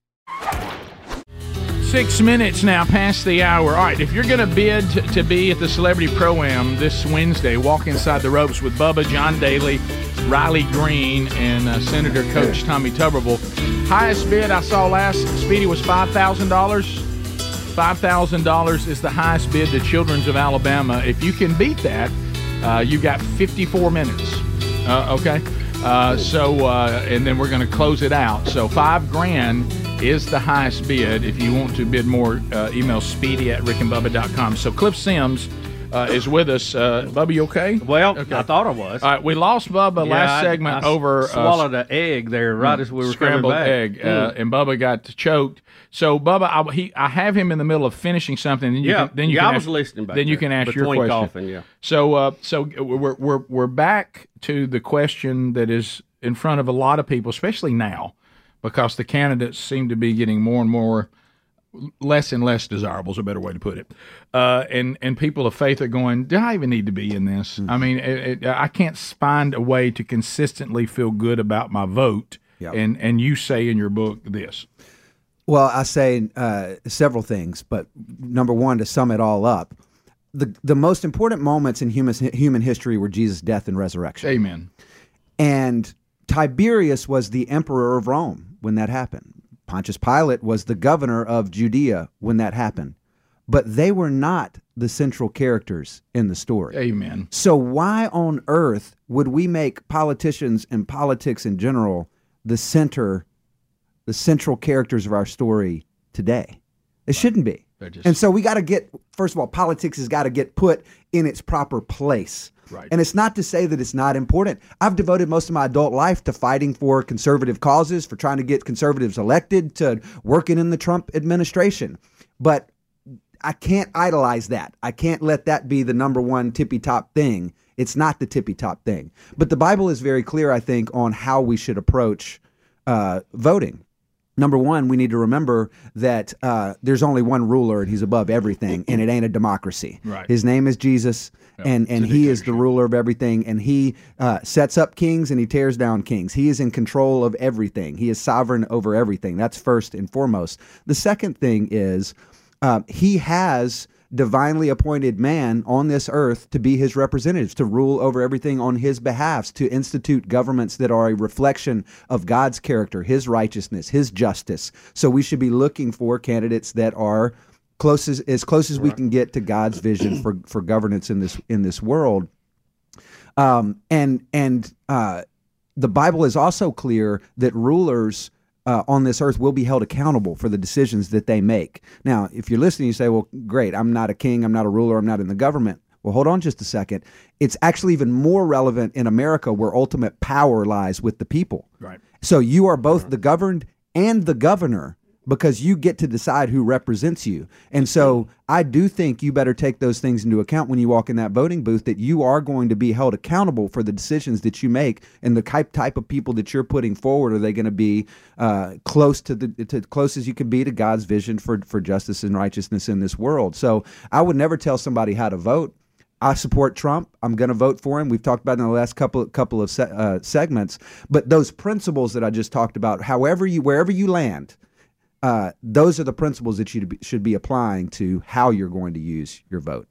Six minutes now past the hour. All right, if you're going to bid t- to be at the Celebrity Pro-Am this Wednesday, walk inside the ropes with Bubba, John Daly, Riley Green, and uh, Senator Coach Tommy Tuberville. Highest bid I saw last, Speedy, was five thousand dollars. five thousand dollars is the highest bid to Children's of Alabama. If you can beat that, uh, you got fifty-four minutes. Uh, okay? Uh, so, uh, and then we're going to close it out. So five grand is the highest bid. If you want to bid more, uh, email speedy at rick and bubba dot com. So Cliff Sims uh, is with us. Uh, Bubba, you okay? Well, okay. I thought I was. All right, we lost Bubba yeah, last I, segment I over. swallowed uh, an egg there right as we were scrambled coming back. egg, uh, and Bubba got choked. So Bubba, I, he, I have him in the middle of finishing something. And you yeah, can, then you yeah, can I was ask, listening back Then you there, can ask your between question. Coughing, yeah. So, uh, so we're we're we're back to the question that is in front of a lot of people, especially now, because the candidates seem to be getting more and more less and less desirable is a better way to put it. Uh, and, and people of faith are going, do I even need to be in this? Mm-hmm. I mean, it, it, I can't find a way to consistently feel good about my vote. Yep. And, and you say in your book this. Well, I say uh, several things, but number one, to sum it all up, the the most important moments in human human history were Jesus' death and resurrection. Amen. And Tiberius was the emperor of Rome when that happened. Pontius Pilate was the governor of Judea when that happened. But they were not the central characters in the story. Amen. So why on earth would we make politicians and politics in general the center, the central characters of our story today? It right. shouldn't be. Just... And so we got to get, first of all, politics has got to get put in its proper place. Right. And it's not to say that it's not important. I've devoted most of my adult life to fighting for conservative causes, for trying to get conservatives elected, to working in the Trump administration. But I can't idolize that. I can't let that be the number one tippy-top thing. It's not the tippy-top thing. But the Bible is very clear, I think, on how we should approach uh, voting. Number one, we need to remember that uh, there's only one ruler and he's above everything, and it ain't a democracy. Right. His name is Jesus, yep. and, and he is the ruler of everything, and he uh, sets up kings and he tears down kings. He is in control of everything. He is sovereign over everything. That's first and foremost. The second thing is uh, he has divinely appointed man on this earth to be his representatives, to rule over everything on his behalf, to institute governments that are a reflection of God's character, his righteousness, his justice. So we should be looking for candidates that are close as, as close as we can get to God's vision for, for governance in this in this world. Um, and and uh, the Bible is also clear that rulers Uh, on this earth will be held accountable for the decisions that they make. Now, if you're listening, you say, well, great, I'm not a king, I'm not a ruler, I'm not in the government. Well, hold on just a second. It's actually even more relevant in America, where ultimate power lies with the people. Right. So you are both the governed and the governor, because you get to decide who represents you. And so I do think you better take those things into account when you walk in that voting booth, that you are going to be held accountable for the decisions that you make, and the type type of people that you're putting forward. Are they going to be uh, close to the to close as you can be to God's vision for for justice and righteousness in this world? So I would never tell somebody how to vote. I support Trump. I'm going to vote for him. We've talked about it in the last couple couple of se- uh, segments. But those principles that I just talked about, however you wherever you land, Uh, those are the principles that you should be applying to how you're going to use your vote.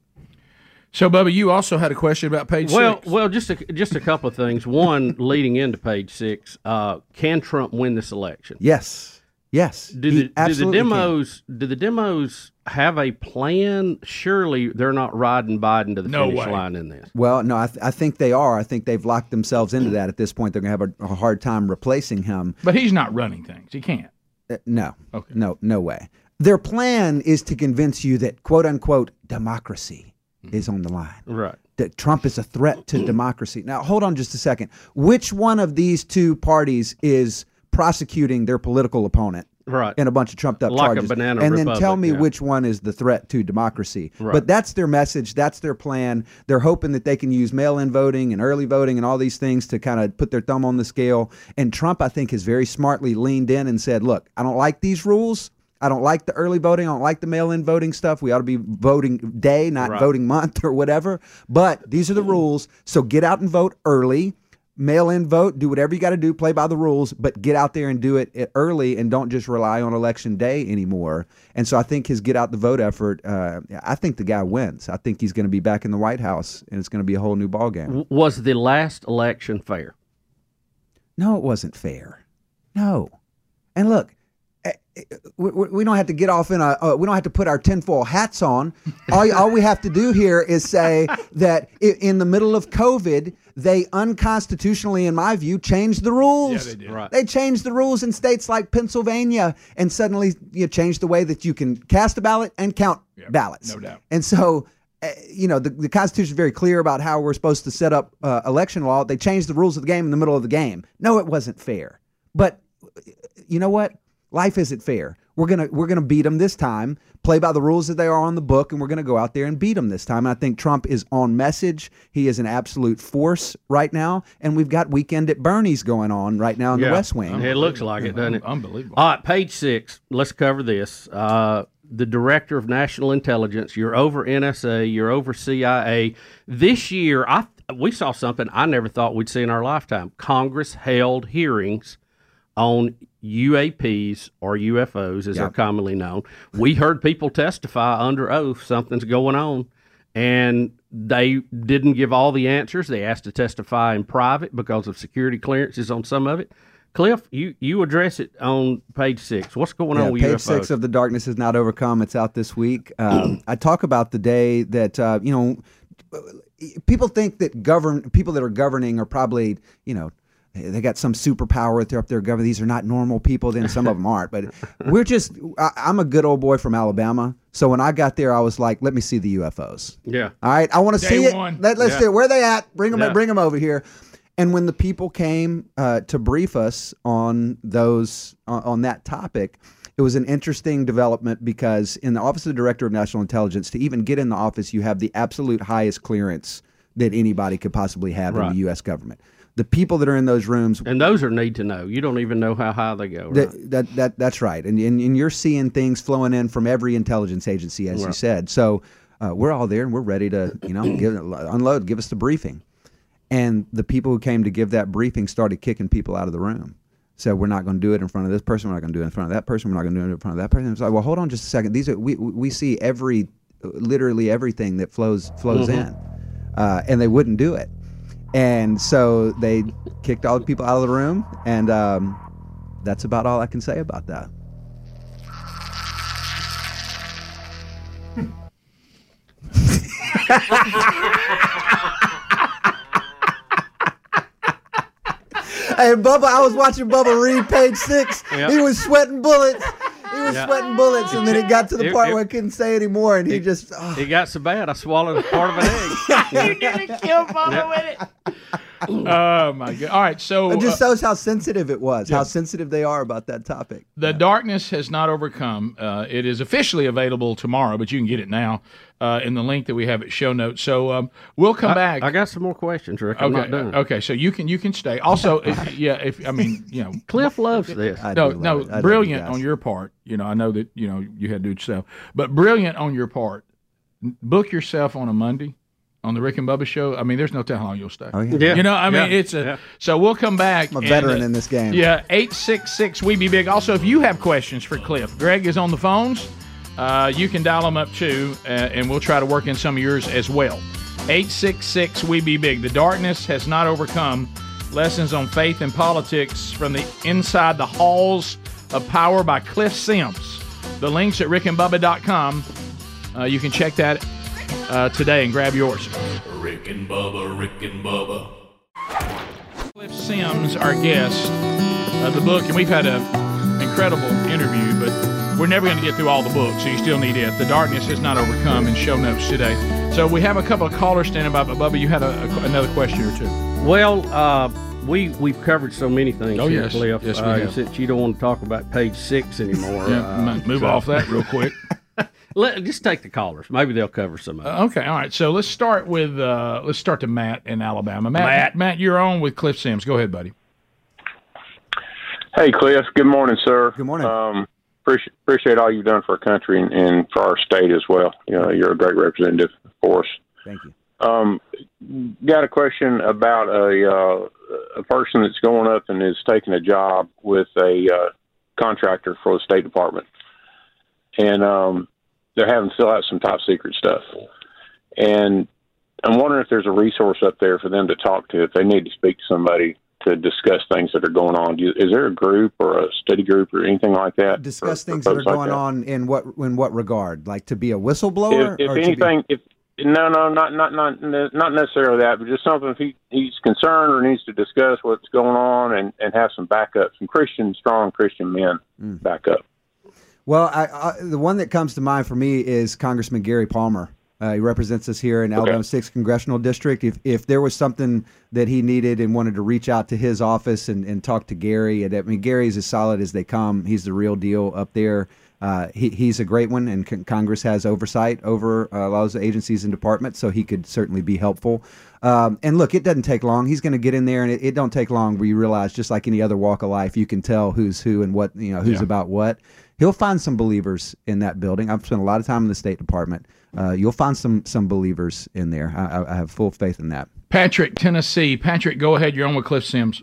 So, Bubba, you also had a question about page well, six. Well, just a, just a couple of things. One, leading into page six, uh, can Trump win this election? Yes. Yes. Do the, do the demos can. do the demos have a plan? Surely they're not riding Biden to the no finish way. line in this. Well, no, I, th- I think they are. I think they've locked themselves into that at this point. They're going to have a, a hard time replacing him. But he's not running things. He can't. Uh, no, okay. no, no way. Their plan is to convince you that, quote unquote, democracy mm-hmm. is on the line. Right. That Trump is a threat to democracy. Now, hold on just a second. Which one of these two parties is prosecuting their political opponent? Right. In a bunch of trumped up like charges. A banana and republic, then tell me yeah. which one is the threat to democracy. Right. But that's their message. That's their plan. They're hoping that they can use mail-in voting and early voting and all these things to kind of put their thumb on the scale. And Trump, I think, has very smartly leaned in and said, look, I don't like these rules. I don't like the early voting. I don't like the mail-in voting stuff. We ought to be voting day, not right. voting month or whatever. But these are the rules. So get out and vote early. Mail-in vote, do whatever you got to do, play by the rules, but get out there and do it early and don't just rely on election day anymore. And so I think his get out the vote effort, uh, I think the guy wins. I think he's going to be back in the White House, and it's going to be a whole new ballgame. Was the last election fair? No, it wasn't fair. No. And look, we, we don't have to get off in a, uh, we don't have to put our tinfoil hats on. All, all we have to do here is say that in the middle of COVID, they unconstitutionally, in my view, changed the rules. Yeah, they did. Right. They changed the rules in states like Pennsylvania, and suddenly you changed the way that you can cast a ballot and count yeah, ballots. No doubt. And so, uh, you know, the, the Constitution is very clear about how we're supposed to set up uh, election law. They changed the rules of the game in the middle of the game. No, it wasn't fair. But you know what? Life isn't fair. We're gonna we're gonna beat them this time. Play by the rules that they are on the book, and we're gonna go out there and beat them this time. And I think Trump is on message. He is an absolute force right now, and we've got Weekend at Bernie's going on right now in Yeah. the West Wing. It looks like it, doesn't it? Unbelievable. All right, page six. Let's cover this. Uh, the Director of National Intelligence. You're over N S A. You're over C I A. This year, I we saw something I never thought we'd see in our lifetime. Congress held hearings on U A Ps or U F Os, as Yep. they're commonly known. We heard people testify under oath something's going on, and they didn't give all the answers. They asked to testify in private because of security clearances on some of it. Cliff, you, you address it on page six. What's going Yeah, on with page U F Os? six of The Darkness Is Not Overcome. It's out this week. Um, I talk about the day that, uh, you know, people think that govern people that are governing are probably, you know, they got some superpower that they're up there governing. These are not normal people. Then some of them aren't. But we're just, I, I'm a good old boy from Alabama. So when I got there, I was like, let me see the U F Os. Yeah. All right. I want to Day see it. one. Let, let's Yeah. see it. Where they at? Bring them, Yeah. bring them over here. And when the people came uh, to brief us on those on, on that topic, it was an interesting development because in the Office of the Director of National Intelligence, to even get in the office, you have the absolute highest clearance that anybody could possibly have Right. in the U S government. The people that are in those rooms, And those are need to know. You don't even know how high they go. Right? that, that that that's right, and, and and you're seeing things flowing in from every intelligence agency, as you said. So uh, we're all there, and we're ready to, you know, give, unload, give us the briefing. And the people who came to give that briefing started kicking people out of the room. Said, we're not going to do it in front of this person. We're not going to do it in front of that person. We're not going to do it in front of that person. It's like, well, hold on just a second. These are we we see every, literally everything that flows flows Mm-hmm. in, uh, and they wouldn't do it. And so they kicked all the people out of the room, and um, that's about all I can say about that. Hey, Bubba, I was watching Bubba read page six. Yep. He was sweating bullets. He was Yeah. sweating bullets, and then it got to the It- part it- where I couldn't say anymore, and he just. Oh. It got so bad, I swallowed part of an egg. You're gonna kill Bubba with it. Oh my God! All right, so It just uh, shows how sensitive it was, how sensitive they are about that topic. The Darkness Has Not Overcome. Uh, it is officially available tomorrow, but you can get it now uh, in the link that we have at show notes. So um, we'll come I, back. I got some more questions, Rick. I'm okay, not done. okay. So you can you can stay. Also, if, yeah, if I mean, you know, Cliff loves this. I no, do love no, it. I love brilliant you guys. on your part. You know, I know that you know you had to do it yourself, but brilliant on your part. Book yourself on a Monday on the Rick and Bubba show. I mean, there's no telling how long you'll stay. Oh, yeah. Yeah. You know, I mean, Yeah. it's a. Yeah. So we'll come back. I'm a and, veteran uh, in this game. Yeah, eight six six We Be Big. Also, if you have questions for Cliff, Greg is on the phones. Uh, you can dial them up too, uh, and we'll try to work in some of yours as well. eight six six We Be Big. The Darkness Has Not Overcome. Lessons on Faith and Politics from the Inside the Halls of Power by Cliff Sims. The link's at rick and bubba dot com. Uh, you can check that uh, today and grab yours. Rick and Bubba, Rick and Bubba. Cliff Sims, our guest, uh, the book, and we've had an incredible interview, but we're never going to get through all the books, so you still need it. The Darkness Has Not Overcome in show notes today. So we have a couple of callers standing by, but Bubba, you had a, a, another question or two. Well, uh, we we've covered so many things Oh, here, yes. Cliff. Yes, we uh, have. Since you don't want to talk about page six anymore, Yeah, uh, m- move so- off that real quick. Let, just take the callers. Maybe they'll cover some of it. Uh, okay, all right. So let's start with uh, let's start to Matt in Alabama. Matt, Matt. Matt, you're on with Cliff Sims. Go ahead, buddy. Hey, Cliff. Good morning, sir. Good morning. Um, appreciate appreciate all you've done for our country and, and for our state as well. You know, you're a great representative for us. Thank you. Um, got a question about a uh, a person that's going up and is taking a job with a uh, contractor for the State Department, and um, they're having to fill out some top secret stuff. And I'm wondering if there's a resource up there for them to talk to if they need to speak to somebody to discuss things that are going on. Do you, is there a group or a study group or anything like that? Discuss for- for things that are folks like going that? on in what in what regard? Like to be a whistleblower? If, if or to be- anything, if no, no, not not not not necessarily that, but just something if he, he's concerned or needs to discuss what's going on and, and have some backup, some Christian, strong Christian men Mm. back up. Well, I, I, the one that comes to mind for me is Congressman Gary Palmer. Uh, he represents us here in Alabama sixth Congressional District. If if there was something that he needed and wanted to reach out to his office and, and talk to Gary, and I mean, Gary's as solid as they come. He's the real deal up there. Uh, he, he's a great one, and con- Congress has oversight over uh, a lot of the agencies and departments, so he could certainly be helpful. Um, and look, it doesn't take long. He's going to get in there, and it, it don't take long where you realize, just like any other walk of life, you can tell who's who and what, you know, who's Yeah. about what. He'll find some believers in that building. I've spent a lot of time in the State Department. Uh, you'll find some some believers in there. I, I, I have full faith in that. Patrick, Tennessee. Patrick, go ahead. You're on with Cliff Sims.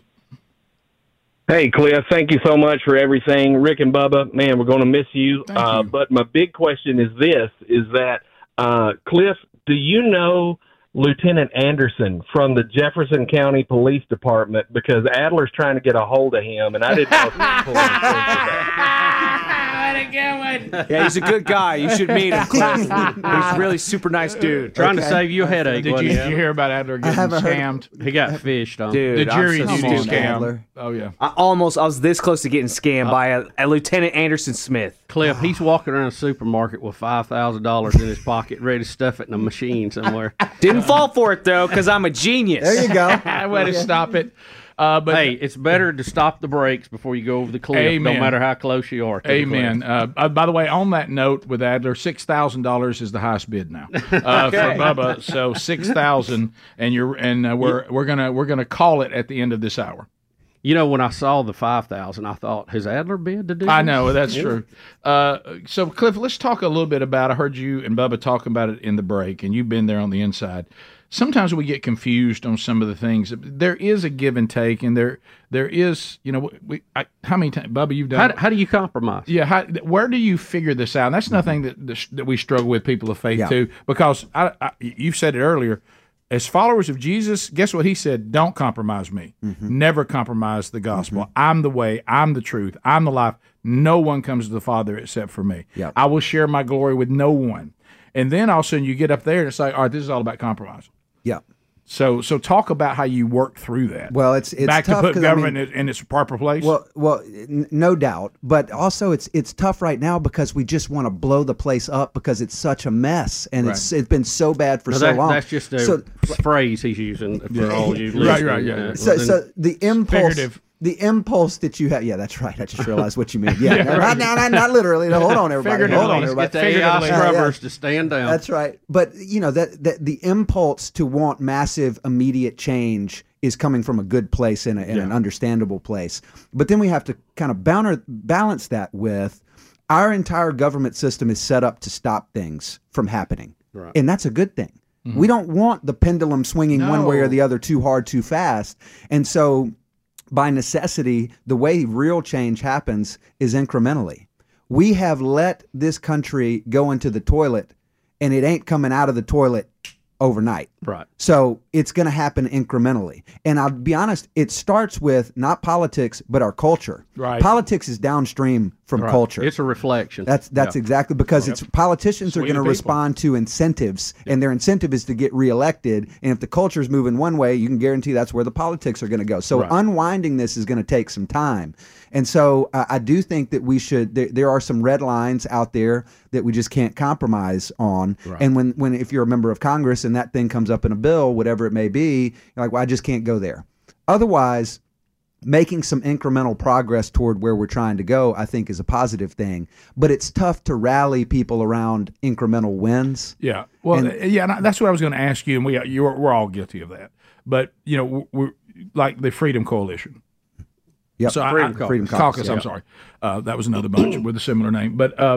Hey, Cliff, thank you so much for everything. Rick and Bubba, man, we're going to miss you. Thank Uh, you. but my big question is this, is that, uh, Cliff, do you know Lieutenant Anderson from the Jefferson County Police Department? Because Adler's trying to get a hold of him, and I didn't know if he was pulling the trigger. Yeah, he's a good guy. You should meet him, Cliff. He's a really super nice dude. Trying to save you a headache. Did you, wasn't did he? you hear about Adler getting haven't heard- scammed? He got fished on. Dude, The jury I'm so knew Come he on, scammed. Adler. Oh, yeah. I almost, I was this close to getting scammed by a, a Lieutenant Anderson Smith. Cliff, he's walking around a supermarket with five thousand dollars in his pocket, ready to stuff it in a machine somewhere. Didn't fall for it though, because I'm a genius. There you go. I way to stop it. Uh, but Hey, it's better to stop the brakes before you go over the cliff, Amen. no matter how close you are. To the Amen. cliff. Uh, uh, by the way, on that note with Adler, six thousand dollars is the highest bid now uh, for Bubba. So six thousand, and you're and uh, we're we're gonna we're gonna call it at the end of this hour. You know, when I saw the five thousand, I thought, has Adler bid to do I this? know that's Yeah. true. Uh, so Cliff, let's talk a little bit about. I heard you and Bubba talking about it in the break, and you've been there on the inside. Sometimes we get confused on some of the things. There is a give and take, and there there is, you know, we, I, how many times, Bubba, you've done How, it? how do you compromise? Yeah, how, where do you figure this out? And that's nothing that that we struggle with, people of faith Yeah. too, because I, I, you've said it earlier. As followers of Jesus, guess what he said? Don't compromise me. Never compromise the gospel. I'm the way. I'm the truth. I'm the life. No one comes to the Father except for me. Yeah. I will share my glory with no one. And then all of a sudden you get up there and it's like, all right, this is all about compromise. Yeah. So, so talk about how you work through that. Well, it's it's back tough to put 'cause, I government mean, in, in its proper place. Well, well, n- no doubt, but also it's it's tough right now because we just want to blow the place up because it's such a mess and it's it's been so bad for No, so that- long. That's just a So- phrase he's using for all you Right, listening. right, yeah. Uh, So, then- so the impulse, Figurative. the impulse that you have, yeah, that's right. I just realized what you mean. Yeah, no, not, not, not literally. No, hold on, everybody. Hold on, Figuratively. everybody. Get the A I Figuratively. scrubbers Yeah, to stand down. That's right. But you know that, that the impulse to want massive, immediate change is coming from a good place and, a, and an understandable place. But then we have to kind of bouncer, balance that with our entire government system is set up to stop things from happening, Right. and that's a good thing. We don't want the pendulum swinging one way or No. the other too hard, too fast, and so by necessity, the way real change happens is incrementally. We have let this country go into the toilet, and it ain't coming out of the toilet overnight. Right. So it's going to happen incrementally. And I'll be honest, it starts with not politics, but our culture. Right. Politics is downstream from Right. culture. It's a reflection. That's that's Yeah. exactly because it's politicians are Sweet going to people. respond to incentives, and their incentive is to get reelected. And if the culture is moving one way, you can guarantee that's where the politics are going to go. So Right. unwinding this is going to take some time. And so uh, I do think that we should. There, there are some red lines out there that we just can't compromise on. And when when if you're a member of Congress and that thing comes up in a bill, whatever it may be, you're like, well, I just can't go there. Otherwise, making some incremental progress toward where we're trying to go, I think, is a positive thing. But it's tough to rally people around incremental wins. Yeah. Well, And- yeah, and that's what I was going to ask you, and we you're, we're all guilty of that. But you know, we're like the Freedom Coalition. Yep. So I- Freedom I, Caucus. Freedom Caucus. Caucus, I'm yeah. sorry. Uh, that was another bunch with a similar name, but uh,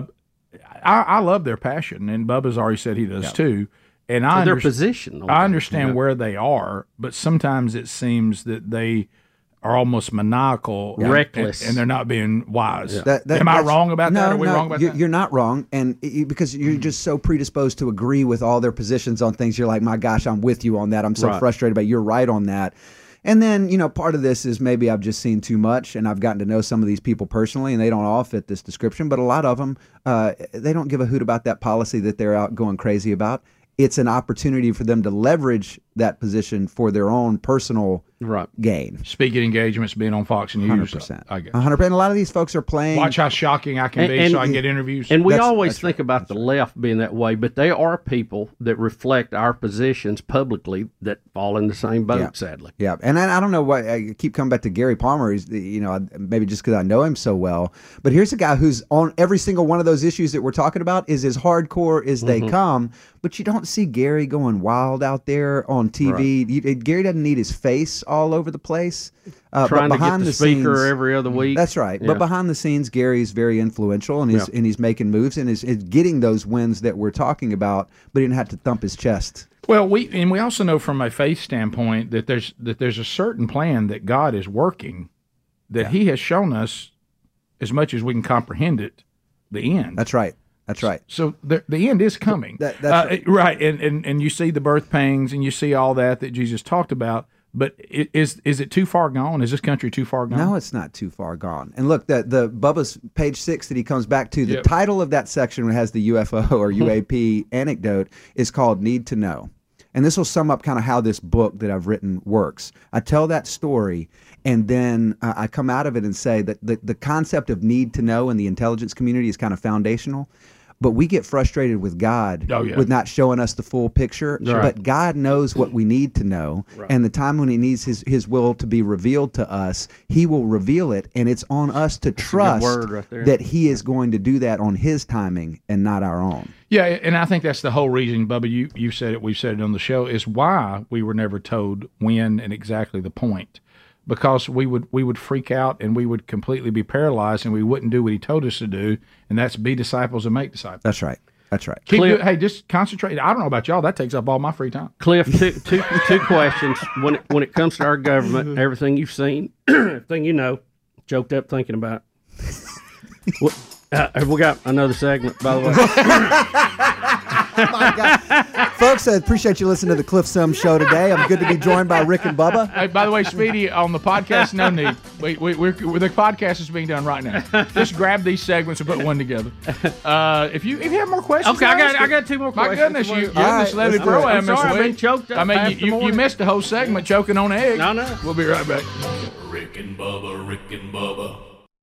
I, I love their passion, and Bubba's already said he does too. And I their underst- position on I that. understand Yeah. where they are, but sometimes it seems that they are almost maniacal, and- Reckless. and, and they're not being wise. That- that- Am I that's- wrong about no, that? Are we no, wrong about you're, that? You're not wrong, and it- it- because you're just so predisposed to agree with all their positions on things, you're like, my gosh, I'm with you on that. I'm so Right. frustrated, but you're right on that. And then, you know, part of this is maybe I've just seen too much, and I've gotten to know some of these people personally, and they don't all fit this description. But a lot of them, uh, they don't give a hoot about that policy that they're out going crazy about. it's an opportunity for them to leverage that position for their own personal right. gain. Speaking engagements, being on Fox News. one hundred percent. I guess. one hundred percent. A lot of these folks are playing. Watch how shocking I can and, be and, so I can get interviews. And we That's- always that's think right. about That's the right. left being that way, but there are people that reflect our positions publicly that fall in the same boat, Yeah. sadly. Yeah, and I, I don't know why I keep coming back to Gary Palmer. He's, the- you know, I- maybe just because I know him so well. But here's a guy who's on every single one of those issues that we're talking about is as hardcore as they Mhm. come. But you don't see Gary going wild out there on T V. Right. You, Gary doesn't need his face all over the place. Uh, Trying but to get behind the, the speaker scenes, every other week. That's right. Yeah. But behind the scenes, Gary's very influential, and he's Yeah. and he's making moves and is, is getting those wins that we're talking about. But he didn't have to thump his chest. Well, we and we also know from a faith standpoint that there's that there's a certain plan that God is working, that Yeah. He has shown us, as much as we can comprehend it, the end. That's right. That's right. So the the end is coming. That- that's uh, right. right. And, and and you see the birth pangs, and you see all that that Jesus talked about. But i- is is it too far gone? Is this country too far gone? No, it's not too far gone. And look, the the Bubba's page six that he comes back to, the Yep. title of that section has the U F O or U A P anecdote is called "Need to Know," and this will sum up kind of how this book that I've written works. I tell that story, and then uh, I come out of it and say that the the concept of need to know in the intelligence community is kind of foundational. But we get frustrated with God Oh, yeah. with not showing us the full picture. Right. But God knows what we need to know. Right. And the time when he needs his, his will to be revealed to us, he will reveal it. And it's on us to trust word right there. that he is going to do that on his timing and not our own. Yeah, and I think that's the whole reason, Bubba. You you said it. We've said it on the show. Is why we were never told when and exactly the point. Because we would we would freak out and we would completely be paralyzed and we wouldn't do what he told us to do, and that's be disciples and make disciples. That's right. That's right. Keep Cliff- do- hey, just concentrate. I don't know about y'all. That takes up all my free time. Cliff, two, two, two questions. When it, when it comes to our government, everything you've seen, everything you know, choked up thinking about. What, uh, have we got another segment, by the way? My God. Folks, I appreciate you listening to the Cliff Sum Show today. I'm good to be joined by Rick and Bubba. Hey, by the way, Speedy, on the podcast, no need. We, we, we're, the podcast is being done right now. Just grab these segments and put one together. Uh, if you if you have more questions, Okay, I got- ask I it. got two more My questions. goodness, you, you're All in right, the celebrity let's do it. pro-am I'm this sorry, I've week. been choked up I mean, half you, the you, you morning. missed the whole segment choking on eggs. No, no. We'll be right back. Rick and Bubba, Rick and Bubba.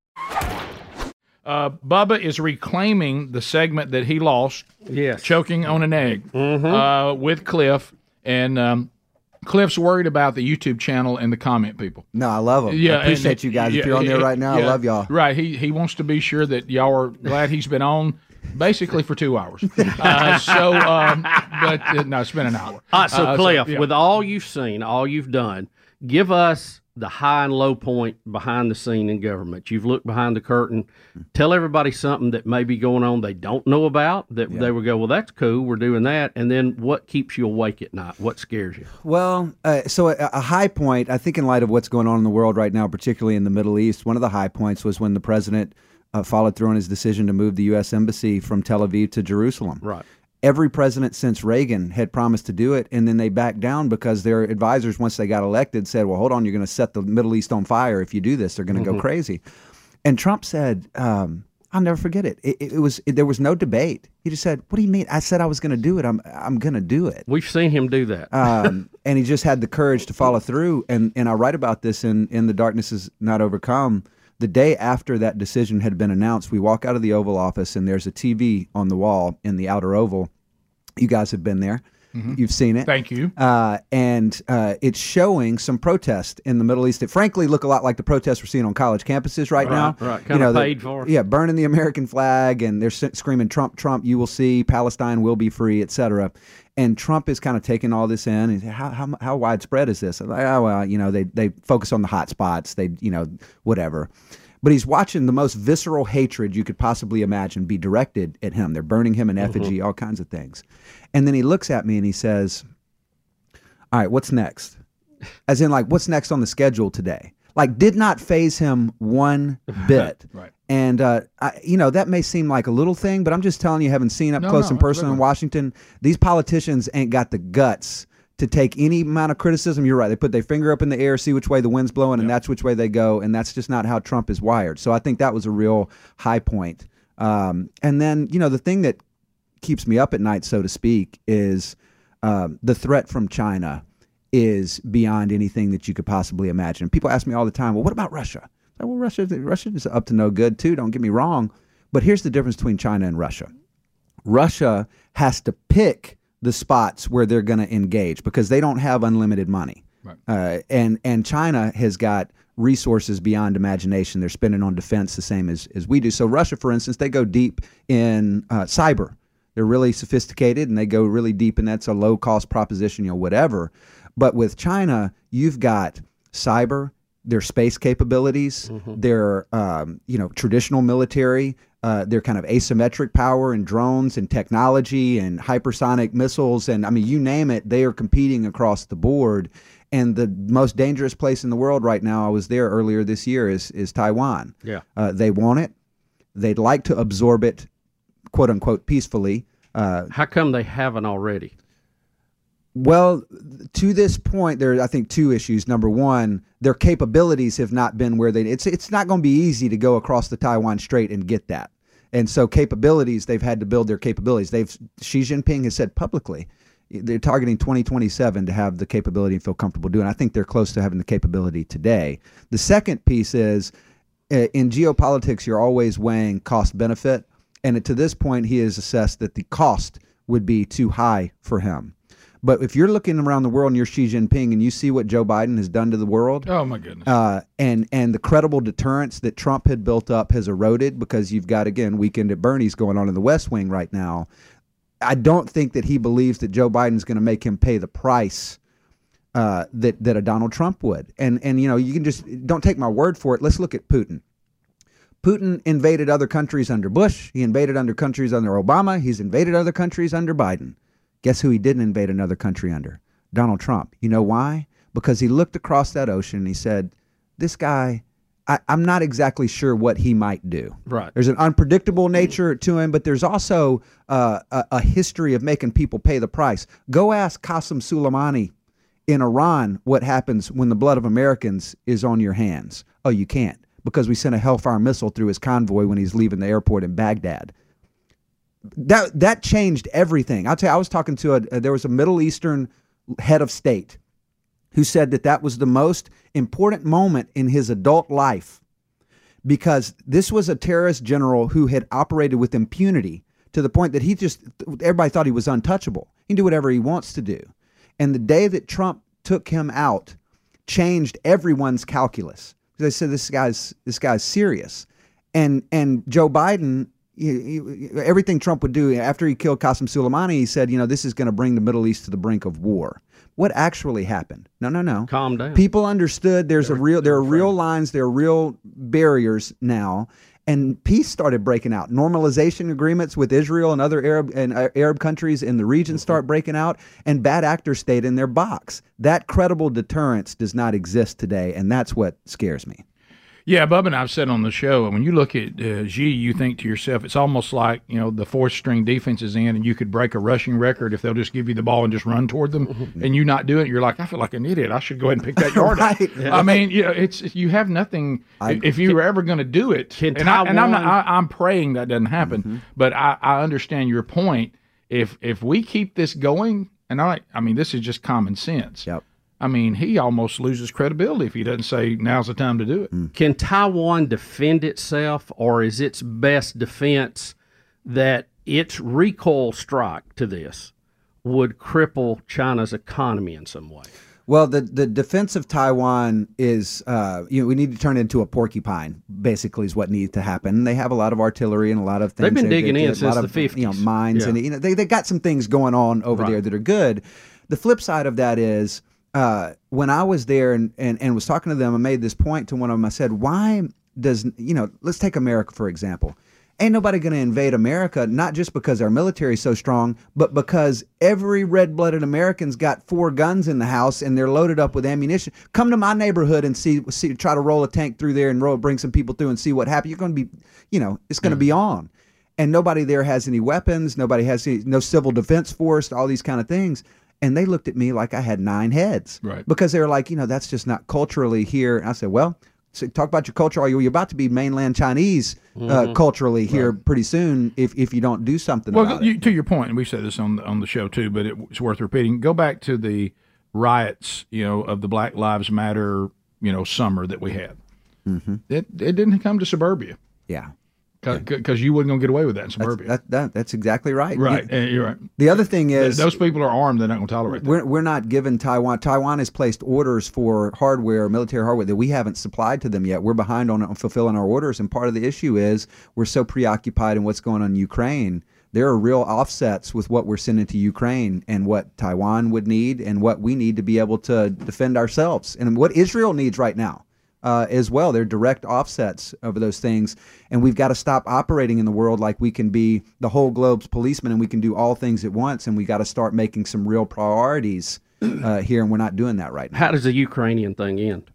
Uh, Bubba is reclaiming the segment that he lost, Yes. choking on an egg, Mm-hmm. uh, with Cliff. And um, Cliff's worried about the YouTube channel and the comment people. No, I love them. Yeah, I appreciate and- you guys. yeah, if you're on there yeah, right now, yeah. I love y'all. Right, he he wants to be sure that y'all are glad he's been on, basically for two hours. Uh, so, um, but uh, no, it's been an hour. All right, so Uh, Cliff, yeah. with all you've seen, all you've done, give us the high and low point behind the scene in government. You've looked behind the curtain. Tell everybody something that may be going on they don't know about, that they would go, well, that's cool, we're doing that. And then what keeps you awake at night? What scares you? Well, uh, so a, a high point, I think in light of what's going on in the world right now, particularly in the Middle East, one of the high points was when the president uh, followed through on his decision to move the U S embassy from Tel Aviv to Jerusalem. Right. Every president since Reagan had promised to do it, and then they backed down because their advisors, once they got elected, said, well, hold on, you're going to set the Middle East on fire. If you do this, they're going to Mm-hmm. go crazy. And Trump said, um, I'll never forget it. It, it, it was it, there was no debate. He just said, what do you mean? I said I was going to do it. I'm I'm going to do it. We've seen him do that. um, and he just had the courage to follow through. And and I write about this in, in The Darkness Is Not Overcome. The day after that decision had been announced, we walk out of the Oval Office, and there's a T V on the wall in the outer oval. You guys have been there. Mhm. You've seen it. Thank you. Uh, and uh, it's showing some protest in the Middle East that frankly look a lot like the protests we're seeing on college campuses right, Right, now. right. Kinda paid for. Yeah, burning the American flag, and they're s- screaming, Trump, Trump, you will see, Palestine will be free, et cetera. And Trump is kind of taking all this in. And how, how, how widespread is this? I'm like, oh, well, you know, they, they focus on the hot spots. They, you know, whatever. But he's watching the most visceral hatred you could possibly imagine be directed at him. They're burning him in effigy, all kinds of things. And then he looks at me and he says, all right, what's next? As in, like, what's next on the schedule today? Like, did not phase him one bit. Right. And, uh, I, you know, that may seem like a little thing, but I'm just telling you, having seen up No, close no, and personal in absolutely. Washington, these politicians ain't got the guts to take any amount of criticism. You're right. They put their finger up in the air, see which way the wind's blowing, and that's which way they go. And that's just not how Trump is wired. So I think that was a real high point. Um, and then, you know, the thing that keeps me up at night, so to speak, is um, the threat from China is beyond anything that you could possibly imagine. People ask me all the time, well, what about Russia? Like, well, Russia, Russia is up to no good too, don't get me wrong. But here's the difference between China and Russia. Russia has to pick the spots where they're going to engage because they don't have unlimited money. Right. Uh, and, and China has got resources beyond imagination. They're spending on defense the same as, as we do. So Russia, for instance, they go deep in uh, cyber. They're really sophisticated and they go really deep, and that's a low-cost proposition, you know, whatever. But with China, you've got cyber, their space capabilities, mm-hmm. their um, you know traditional military, uh, their kind of asymmetric power and drones and technology and hypersonic missiles, and I mean you name it, they are competing across the board. And the most dangerous place in the world right now, I was there earlier this year, is is Taiwan. Yeah, uh, they want it. They'd like to absorb it, quote unquote, peacefully. Uh, How come they haven't already? Well, to this point, there are, I think, two issues. Number one, their capabilities have not been where they. It's it's not going to be easy to go across the Taiwan Strait and get that. And so, capabilities, they've had to build their capabilities. They've Xi Jinping has said publicly they're targeting twenty twenty-seven to have the capability and feel comfortable doing. I think they're close to having the capability today. The second piece is uh, in geopolitics, you're always weighing cost benefit, and to this point, he has assessed that the cost would be too high for him. But if you're looking around the world and you're Xi Jinping and you see what Joe Biden has done to the world, oh my goodness, uh, and and the credible deterrence that Trump had built up has eroded because you've got, again, Weekend at Bernie's going on in the West Wing right now. I don't think that he believes that Joe Biden's going to make him pay the price uh, that that a Donald Trump would. And and you know you can just don't take my word for it. Let's look at Putin. Putin invaded other countries under Bush. He invaded other countries under Obama. He's invaded other countries under Biden. Guess who he didn't invade another country under? Donald Trump. You know why? Because he looked across that ocean and he said, this guy, I, I'm not exactly sure what he might do. Right. There's an unpredictable nature to him, but there's also uh, a, a history of making people pay the price. Go ask Qasem Soleimani in Iran what happens when the blood of Americans is on your hands. Oh, you can't, because we sent a Hellfire missile through his convoy when he's leaving the airport in Baghdad. That that changed everything. I'll tell you, I was talking to a, a there was a Middle Eastern head of state who said that that was the most important moment in his adult life because this was a terrorist general who had operated with impunity to the point that he just, everybody thought he was untouchable. He can do whatever he wants to do. And the day that Trump took him out changed everyone's calculus. They said, this guy's this guy's serious. And and Joe Biden, He, he, everything Trump would do after he killed Qasem Soleimani, he said, you know, this is going to bring the Middle East to the brink of war. What actually happened? No, no, no. Calm down. People understood there's a real, there are real lines, there are real barriers now, and peace started breaking out. Normalization agreements with Israel and other Arab and uh, Arab countries in the region start breaking out, and bad actors stayed in their box. That credible deterrence does not exist today, and that's what scares me. Yeah, Bubba and I've said on the show, when you look at uh, Xi, you think to yourself, it's almost like, you know, the fourth string defense is in and you could break a rushing record if they'll just give you the ball and just run toward them mm-hmm. and you not do it. You're like, I feel like an idiot. I should go ahead and pick that yard right. up. Yeah. I mean, you know, it's you have nothing. I, if you can, were ever going to do it, and, I, and I'm not, I, I'm praying that doesn't happen, mm-hmm. but I, I understand your point. If if we keep this going, and I, I mean, this is just common sense. Yep. I mean, he almost loses credibility if he doesn't say now's the time to do it. Can Taiwan defend itself, or is its best defense that its recoil strike to this would cripple China's economy in some way? Well, the, the defense of Taiwan is, uh, you know, we need to turn it into a porcupine, basically, is what needs to happen. They have a lot of artillery and a lot of things. They've been they, digging they, in a since lot the of, fifties. You know, mines, yeah. and you know, they, they got some things going on over right. there that are good. The flip side of that is, uh, when I was there and, and, and was talking to them, I made this point to one of them. I said, why does, you know, let's take America, for example. Ain't nobody going to invade America, not just because our military is so strong, but because every red-blooded American's got four guns in the house and they're loaded up with ammunition. Come to my neighborhood and see, see try to roll a tank through there and roll, bring some people through and see what happens. You're going to be, you know, it's going to mm. be on. And nobody there has any weapons. Nobody has any, no civil defense force, all these kind of things. And they looked at me like I had nine heads. Right. Because they were like, you know, that's just not culturally here. And I said, well, So talk about your culture. You're about to be mainland Chinese uh, Mhm. culturally here Right. pretty soon if, if you don't do something Well, about you, it. to your point, and we said this on the, on the show too, but it, it's worth repeating. Go back to the riots, you know, of the Black Lives Matter, you know, summer that we had. Mm-hmm. It it didn't come to suburbia. Yeah. Because you wasn't going to get away with that in suburbia. That, that, that's exactly right. Right, You- and you're right. The other thing is those people are armed. They're not going to tolerate that. We're, we're not giving Taiwan. Taiwan has placed orders for hardware, military hardware that we haven't supplied to them yet. We're behind on, on fulfilling our orders, and part of the issue is we're so preoccupied in what's going on in Ukraine. There are real offsets with what we're sending to Ukraine and what Taiwan would need and what we need to be able to defend ourselves and what Israel needs right now. Uh, as well. They're direct offsets of those things. And we've got to stop operating in the world like we can be the whole globe's policeman and we can do all things at once. And we got to start making some real priorities uh, here. And we're not doing that right now. How does the Ukrainian thing end?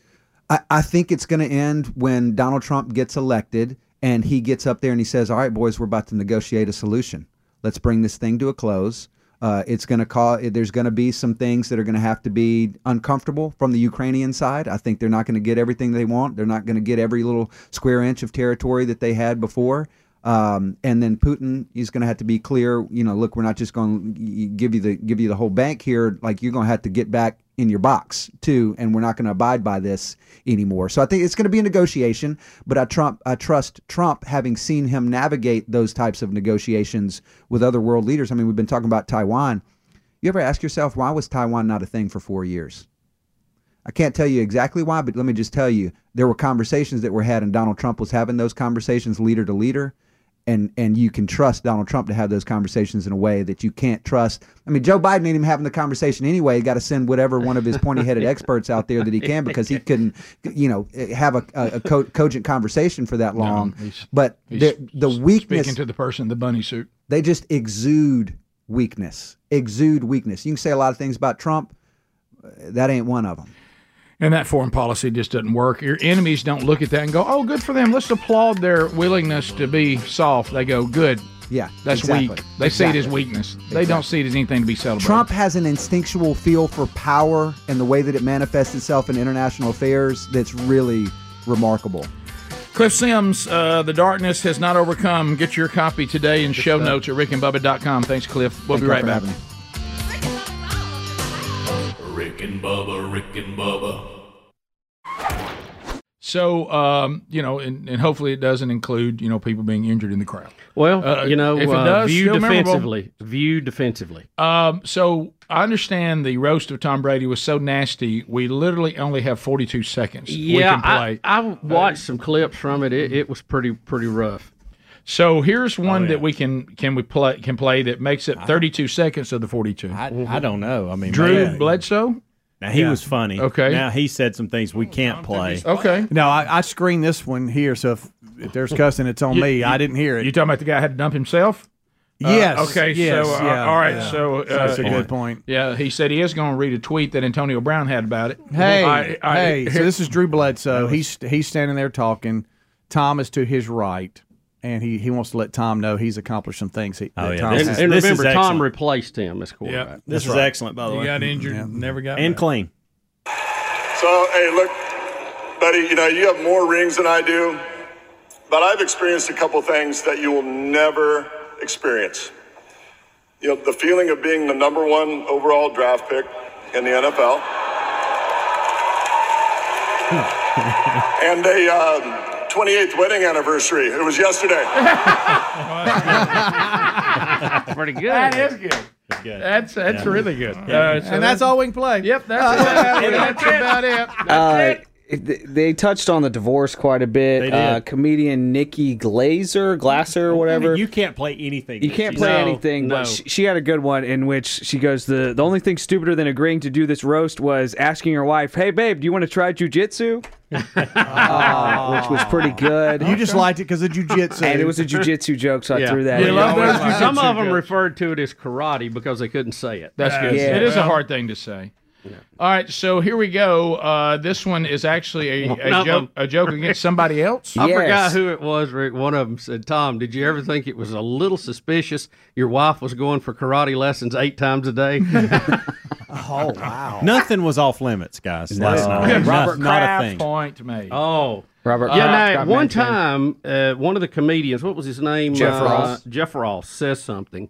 I, I think it's going to end when Donald Trump gets elected and he gets up there and he says, all right, boys, we're about to negotiate a solution. Let's bring this thing to a close. Uh, it's going to call. There's going to be some things that are going to have to be uncomfortable from the Ukrainian side. I think they're not going to get everything they want. They're not going to get every little square inch of territory that they had before. Um, and then Putin, he's going to have to be clear. You know, look, we're not just going to give you the give you the whole bank here. Like you're going to have to get back in your box too, and we're not going to abide by this anymore. So I think it's going to be a negotiation. But I Trump, I trust Trump, having seen him navigate those types of negotiations with other world leaders. I mean, we've been talking about Taiwan. You ever ask yourself why was Taiwan not a thing for four years? I can't tell you exactly why, but let me just tell you there were conversations that were had, and Donald Trump was having those conversations leader to leader. And and you can trust Donald Trump to have those conversations in a way that you can't trust. I mean, Joe Biden ain't even having the conversation anyway. He got to send whatever one of his pointy-headed experts out there that he can because he couldn't, you know, have a, a, a co- cogent conversation for that long. No, he's- but he's the, the weakness. Speaking to the person in the bunny suit. They just exude weakness. Exude weakness. You can say a lot of things about Trump. uh, That ain't one of them. And that foreign policy just doesn't work. Your enemies don't look at that and go, oh, good for them. Let's applaud their willingness to be soft. They go, good. Yeah, That's exactly. weak. They see it as Exactly. weakness. They don't see it as anything to be celebrated. Trump has an instinctual feel for power and the way that it manifests itself in international affairs that's really remarkable. Cliff Sims, uh, The Darkness Has Not Overcome. Get your copy today in show stuff. notes at rick and bubba dot com. Thanks, Cliff. We'll Thank be you right for back. having me. Rick and Bubba, Rick and Bubba. So, um, you know, and, and hopefully it doesn't include, you know, people being injured in the crowd. Well, Uh, you know, if it uh, does, view still memorable. defensively. View defensively. Um, so I understand the roast of Tom Brady was so nasty, we literally only have forty-two seconds we Yeah, can play. I, I watched some clips from it. It, it was pretty pretty rough. So here's one Oh, yeah. that we can can we play can play that makes it thirty-two seconds of the forty-two. I, I don't know. I mean, Drew man. Bledsoe. Now he Yeah. was funny. Okay. Now he said some things we can't play. Okay. No, I, I screened this one here, so if, if there's cussing, it's on You- me. you- I didn't hear it. You talking about the guy who had to dump himself? Uh, Yes, okay. yes, so uh, yeah, all right. yeah. So uh, That's a good point. Yeah, he said he is going to read a tweet that Antonio Brown had about it. Hey, I- I- hey. So this is Drew Bledsoe. was- He's he's standing there talking. Tom is to his right, and he, he wants to let Tom know he's accomplised some things. He, Oh, that yeah. Tom This And, is- and this is remember, Tom excellent. replaced him as quarterback. Yeah. This That's is right. excellent, by the He way. got injured, Yeah. never got And back. clean. So, hey, look, buddy, you know, you have more rings than I do, but I've experienced a couple things that you will never experience. You know, the feeling of being the number one overall draft pick in the N F L. and a um, twenty-eighth wedding anniversary. It was yesterday. Pretty good. That is good. Good. That's that's Yeah. really good. Uh, so and that's all we can play. Yep, that's, that's about it. Uh, it- they touched on the divorce quite a bit. They did. Uh, comedian Nikki Glazer, Glasser, or whatever. You can't play anything. You that can't she play said. anything, no. but she, she had a good one in which she goes, the the only thing stupider than agreeing to do this roast was asking her wife, hey, babe, do you want to try jujitsu? uh, which was pretty good. You just liked it because of jujitsu. And it was a jujitsu joke, so I Yeah. threw that You in. love those Some jujitsu of them jokes. referred to it as karate because they couldn't say it. That's good. Yeah. It is a Well- hard thing to say. All right, so here we go. Uh, this one is actually a, One a of joke them. a joke against somebody else. I forgot who it was, Rick. One of them said, Tom, did you ever think it was a little suspicious your wife was going for karate lessons eight times a day? Oh, wow. Nothing was off limits, guys, last night. Robert not, not a Kraft thing. point made. Oh. Robert Yeah, Kraft now, got one mentioned. time, uh, one of the comedians, what was his name? Jeff Uh, Ross. Jeff Ross says something,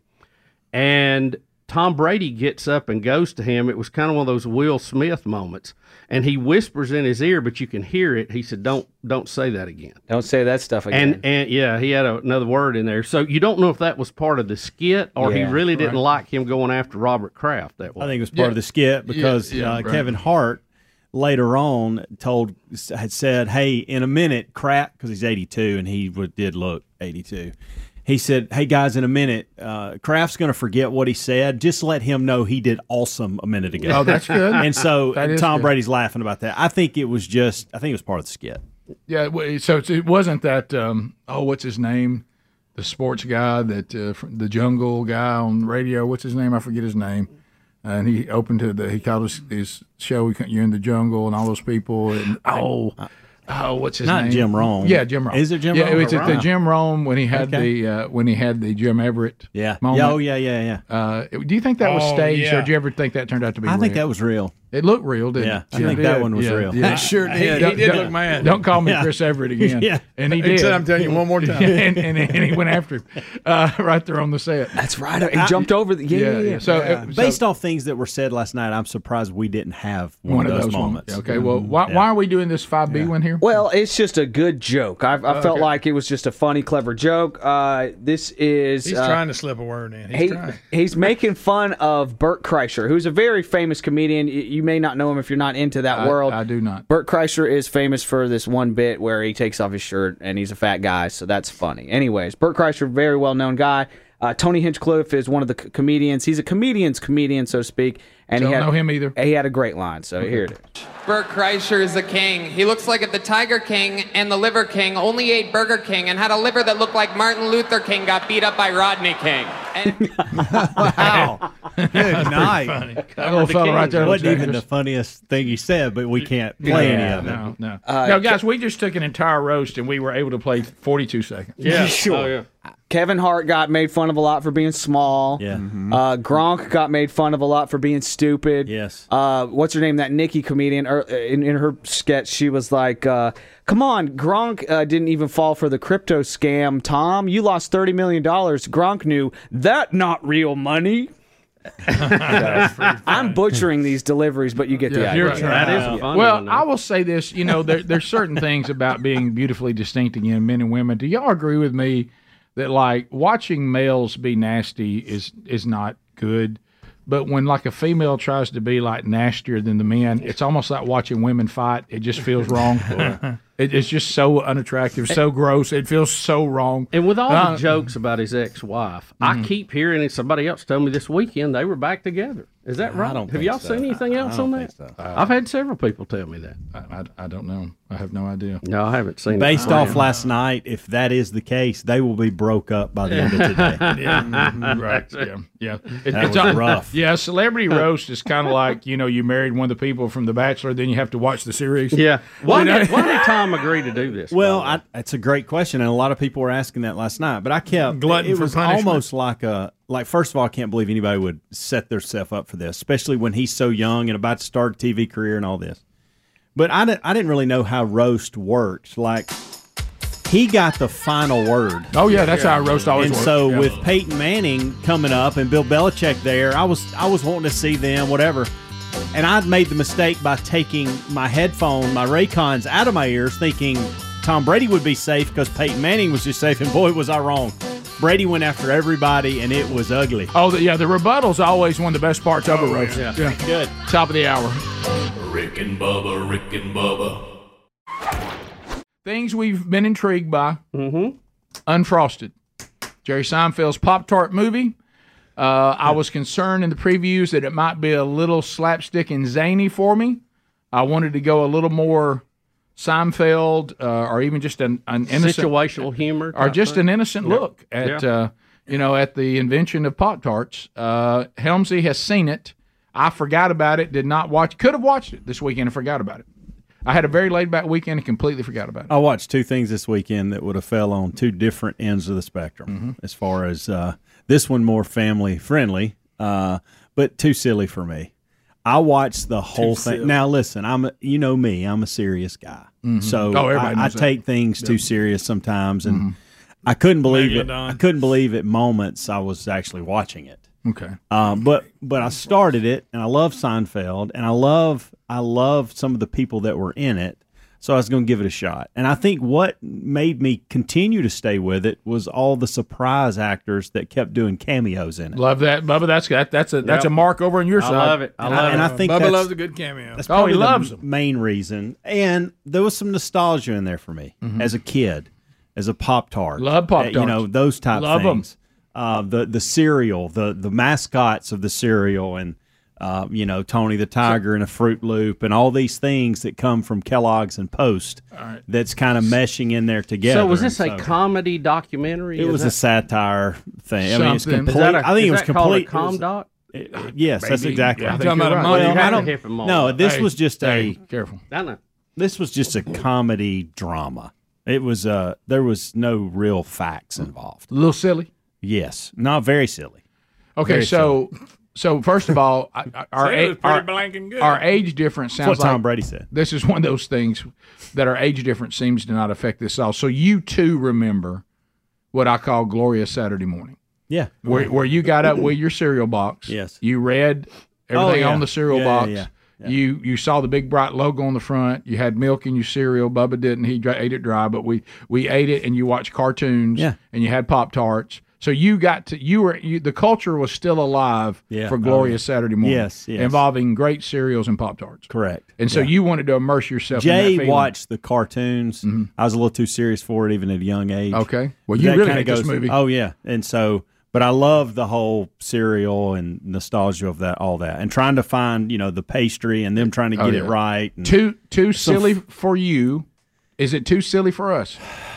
and Tom Brady gets up and goes to him. It was kind of one of those Will Smith moments, and he whispers in his ear, but you can hear it. He said, "Don't, don't say that again." Don't say that stuff again. And and yeah, he had a, another word in there, so you don't know if that was part of the skit or Yeah, he really didn't right. like him going after Robert Kraft that way. I think it was part Yeah. of the skit because Yeah, yeah, uh, right. Kevin Hart later on told had said, "Hey, in a minute, Kraft," because he's eighty-two and he would, did look eighty-two. He said, "Hey guys, in a minute, uh, Kraft's going to forget what he said. Just let him know he did awesome a minute ago." Oh, that's good. And so That is Tom good. Brady's laughing about that. I think it was just, I think it was part of the skit. Yeah, w- so it's- it wasn't that. Um, oh, what's his name? The sports guy that uh, fr- the jungle guy on radio. What's his name? I forget his name. And he opened to the. He called his, his show. You're in the jungle, and all those people. And oh, oh, what's his Not name? Jim Rome. Yeah, Jim Rome. Is it Jim yeah, Rome? Yeah, it's at the Rome. Jim Rome when he had Okay. the uh, when he had the Jim Everett. Yeah. Moment. Yeah, oh, yeah, yeah, yeah. Uh, do you think that was Oh, staged, yeah. or did you ever think that turned out to be? I real? think that was real. It looked real, didn't Yeah, it? I think It that did. one was Yeah, real. yeah. It sure did. Yeah, He don't- did don't- look mad. Don't call me Yeah. Chris Everett again. Yeah. And he He did. said, "I'm telling you one more time." and, and, and he went after him uh, right there on the set. That's right. He jumped over the. Yeah, yeah, yeah. So, Yeah. uh, so Based off things that were said last night, I'm surprised we didn't have one, one of those, moments. moments. Okay, well, why, Yeah. why are we doing this five B one here? Well, it's just a good joke. I, I felt Okay. like it was just a funny, clever joke. Uh, this is. He's uh, trying to slip a word in. He's He, trying. he's making fun of Bert Kreischer, who's a very famous comedian. Y- You may not know him if you're not into that I, world. I do not. Bert Kreischer is famous for this one bit where he takes off his shirt and he's a fat guy, so that's funny. Anyways, Bert Kreischer, very well known guy. Uh, Tony Hinchcliffe is one of the c- comedians. He's a comedian's comedian, so to speak. And Don't he had, know him either. He had a great line, so here it is. Bert Kreischer is the king. He looks like the Tiger King and the Liver King only ate Burger King and had a liver that looked like Martin Luther King got beat up by Rodney King. And Wow. Good night. That little fella right there. It looks wasn't even dangerous. the funniest thing he said, but we can't play any Yeah, of it. no, no. Uh, no, guys, we just took an entire roast and we were able to play forty-two seconds. Yeah, Sure. Oh, yeah. Kevin Hart got made fun of a lot for being small. Yeah. Uh, Gronk got made fun of a lot for being stupid. Yes. Uh, what's her name? That Nikki comedian. Er, in, in her sketch, she was like, uh, "Come on, Gronk uh, didn't even fall for the crypto scam. Tom, you lost thirty million dollars. Gronk knew that not real money." I'm butchering these deliveries, but you get the Yeah, idea. you're trying. That is a funny Well, one, though. I will say this. You know, there, there's certain things about being beautifully distinct again, men and women. Do y'all agree with me that like watching males be nasty is is not good? But when like a female tries to be like nastier than the men, it's almost like watching women fight. It just feels wrong. it, it's just so unattractive, so gross. It feels so wrong. And with all Uh, the jokes about his ex-wife, I keep hearing it. Somebody else told me this weekend they were back together. Is that right? don't Have think y'all so. seen anything I- else I don't on think that? so. I've had several people tell me that. I, I, I don't know. I have no idea. No, I haven't seen Based it. off last night, if that is the case, they will be broke up by the end of today. Yeah, mhm, right. Yeah, yeah. It, That it's was a- rough. Yeah, celebrity roast is kind of like you know you married one of the people from The Bachelor, then you have to watch the series. Yeah. Why, You know? did, why did Tom agree to do this? Well, by the way? I, it's a great question, and a lot of people were asking that last night. But I kept Glutton it for was punishment. almost like a like. First of all, I can't believe anybody would set themselves up for this, especially when he's so young and about to start a T V career and all this. But I didn't. I didn't really know how roast worked. Like he got the final word. Oh yeah, that's how roast always And works. so Yeah. with Peyton Manning coming up and Bill Belichick there, I was I was wanting to see them, whatever. And I'd made the mistake by taking my headphone, my Raycons out of my ears, thinking Tom Brady would be safe because Peyton Manning was just safe. And boy, was I wrong. Brady went after everybody, and it was ugly. Oh the, yeah, the rebuttal's always one of the best parts of a roast. yeah. Yeah. Good. Top of the hour. Rick and Bubba, Rick and Bubba. Things we've been intrigued by. Mm-hmm. Unfrosted. Jerry Seinfeld's Pop-Tart movie. Uh, I was concerned in the previews that it might be a little slapstick and zany for me. I wanted to go a little more Seinfeld, uh, or even just an, an innocent situational humor, or type just thing. an innocent Yeah. look at Yeah. uh, you know at the invention of Pop Tarts. Uh, Helmsy has seen it. I forgot about it. Did not watch. Could have watched it this weekend and forgot about it. I had a very laid back weekend and completely forgot about it. I watched two things this weekend that would have fell on two different ends of the spectrum. Mm-hmm. As far as uh, this one more family friendly, uh, but too silly for me. I watched the whole thing. silly. Now listen, I'm a, you know me, I'm a serious guy, Mhm. so Oh, everybody I, I knows that. take things too Yeah. serious sometimes, and Mhm. I couldn't believe it. Megalodon. I couldn't believe at moments I was actually watching it. Okay. Um, but but I started it, and I love Seinfeld, and I love I love some of the people that were in it. So I was going to give it a shot. And I think what made me continue to stay with it was all the surprise actors that kept doing cameos in it. Love that, Bubba. That's that, that's a that's Yep. a mark over on your I side. love it. I And love it. And I think Bubba that's- loves a good cameo. That's Oh, probably he loves the them. main reason. And there was some nostalgia in there for me as a kid, as a Pop-Tart. Mm-hmm. Love Pop-Tarts. You know, those type Love 'em. things. Uh, the, the cereal, the, the mascots of the cereal, and Uh, you know, Tony the Tiger and a Fruit Loop and all these things that come from Kellogg's and Post right. that's kind of meshing in there together. So was this And a so comedy documentary? It Is was that- a satire thing. I mean, it's Something. complete. Is that a- I think is it was that called a complete. com it was- doc? it- yes, that's Maybe. exactly. Yeah, I right. think you're right. Well, You I had don't- a hit from all no, that. this Hey, was just hey, a careful. I know. This was just a comedy drama. It was uh there was no real facts involved. A little silly. Yes, not very silly. Okay, Very so so first of all, I- I- our Said it was a- pretty our, blanking good. our age difference That's sounds what Tom like Brady said. This is one of those things that our age difference seems to not affect this at all. So you too remember what I call glorious Saturday morning. Yeah, where where you got up with your cereal box. Yes. You read Oh, everything yeah. on the cereal Yeah, box. yeah, yeah. You you saw the big bright logo on the front. You had milk in your cereal. Bubba didn't. He dra- ate it dry, but we we ate it, and you watched cartoons. Yeah. And you had Pop Tarts. So you got to you were you, the culture was still alive Yeah. for Oh, glorious yeah. Saturday morning. Yes, yes. Involving great cereals and Pop Tarts. Correct. And so Yeah. you wanted to immerse yourself. in that Jay feeling. Mm-hmm. watched the cartoons. I was a little too serious for it, even at a young age. Okay. Well, you That really kinda hate this goes- movie. Oh yeah, and so, but I love the whole cereal and nostalgia of that, all that, and trying to find you know the pastry and them trying to Oh, get yeah. it right. And Too too some silly f- for you. Is it too silly for us?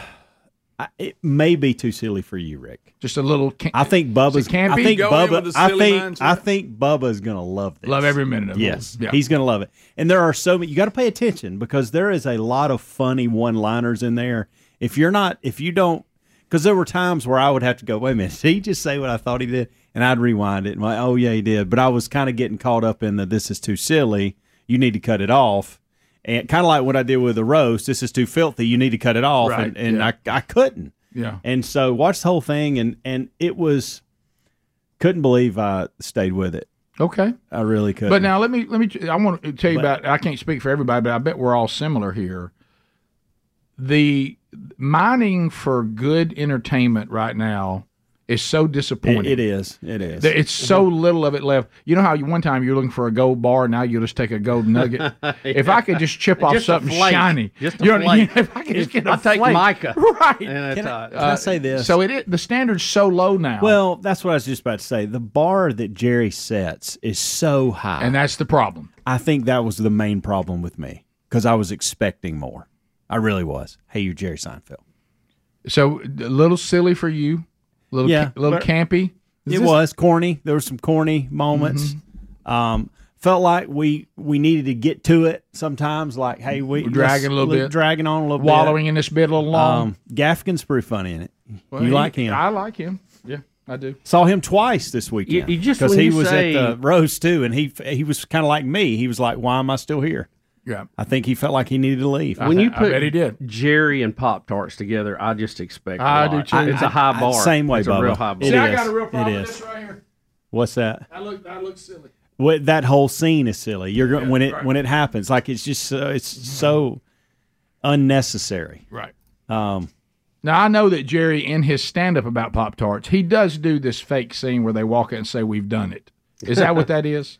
I, it may be too silly for you, Rick. Just a little. Can- I think Bubba's. Is it campy? I think Go in Bubba. with a I silly think. mindset. I think Bubba's gonna love this. Love every minute of it. Yes, Yeah. he's gonna love it. And there are so many. You got to pay attention because there is a lot of funny one-liners in there. If you're not, if you don't, because there were times where I would have to go, wait a minute, did he just say what I thought he did? And I'd rewind it and like, oh yeah, he did. But I was kind of getting caught up in the this is too silly. You need to cut it off. And kind of like what I did with the roast. This is too filthy. You need to cut it off. Right, And, and yeah. I I couldn't. Yeah. And so watched the whole thing, and and it was couldn't believe I stayed with it. Okay. I really couldn't. But now let me let me. I want to tell you But- about. I can't speak for everybody, but I bet we're all similar here. The mining for good entertainment right now is so disappointing. It- it is. It is. There- It's so little of it left. You know how you, one time you were looking for a gold bar, now you just take a gold nugget. If I could just chip off Just a something flake. shiny, Just a you know, flake. you know, if I could just get a I'll take flake. mica. right? And it's, Can I- uh, can I say this? So it is, the standard's so low now. Well, that's what I was just about to say. The bar that Jerry sets is so high. And that's the problem. I think that was the main problem with me because I was expecting more. I really was. Hey, you're Jerry Seinfeld. So a little silly for you, a little Yeah, a little but- campy. Is It this- was corny. There were some corny moments. Um, felt like we we needed to get to it sometimes. Like, hey, we We're dragging a little let's- bit. dragging on a little Wallowing bit. in this bit a little long. Um, Gaffigan's pretty funny in it. Well, you he- like him? I like him. Yeah, I do. Saw him twice this weekend. You- you just- because when he you was say- at the roast too, and he he was kind of like me. He was like, "Why am I still here?" Yeah, I think he felt like he needed to leave. When you I put bet he did. Jerry and Pop Tarts together, I just expect. a I do lot. too. It's a I- high I- bar. same way, it's a real Bubba. high bar. It See, I is. got a real problem It with is. this right here. What's that? That look, that looks silly. Well, that whole scene is silly. You're going Yeah, when it right. when it happens, like it's just so, it's so unnecessary. Right. Um, Now I know that Jerry, in his stand-up about Pop Tarts, he does do this fake scene where they walk out and say, "We've done it." Is that what that is?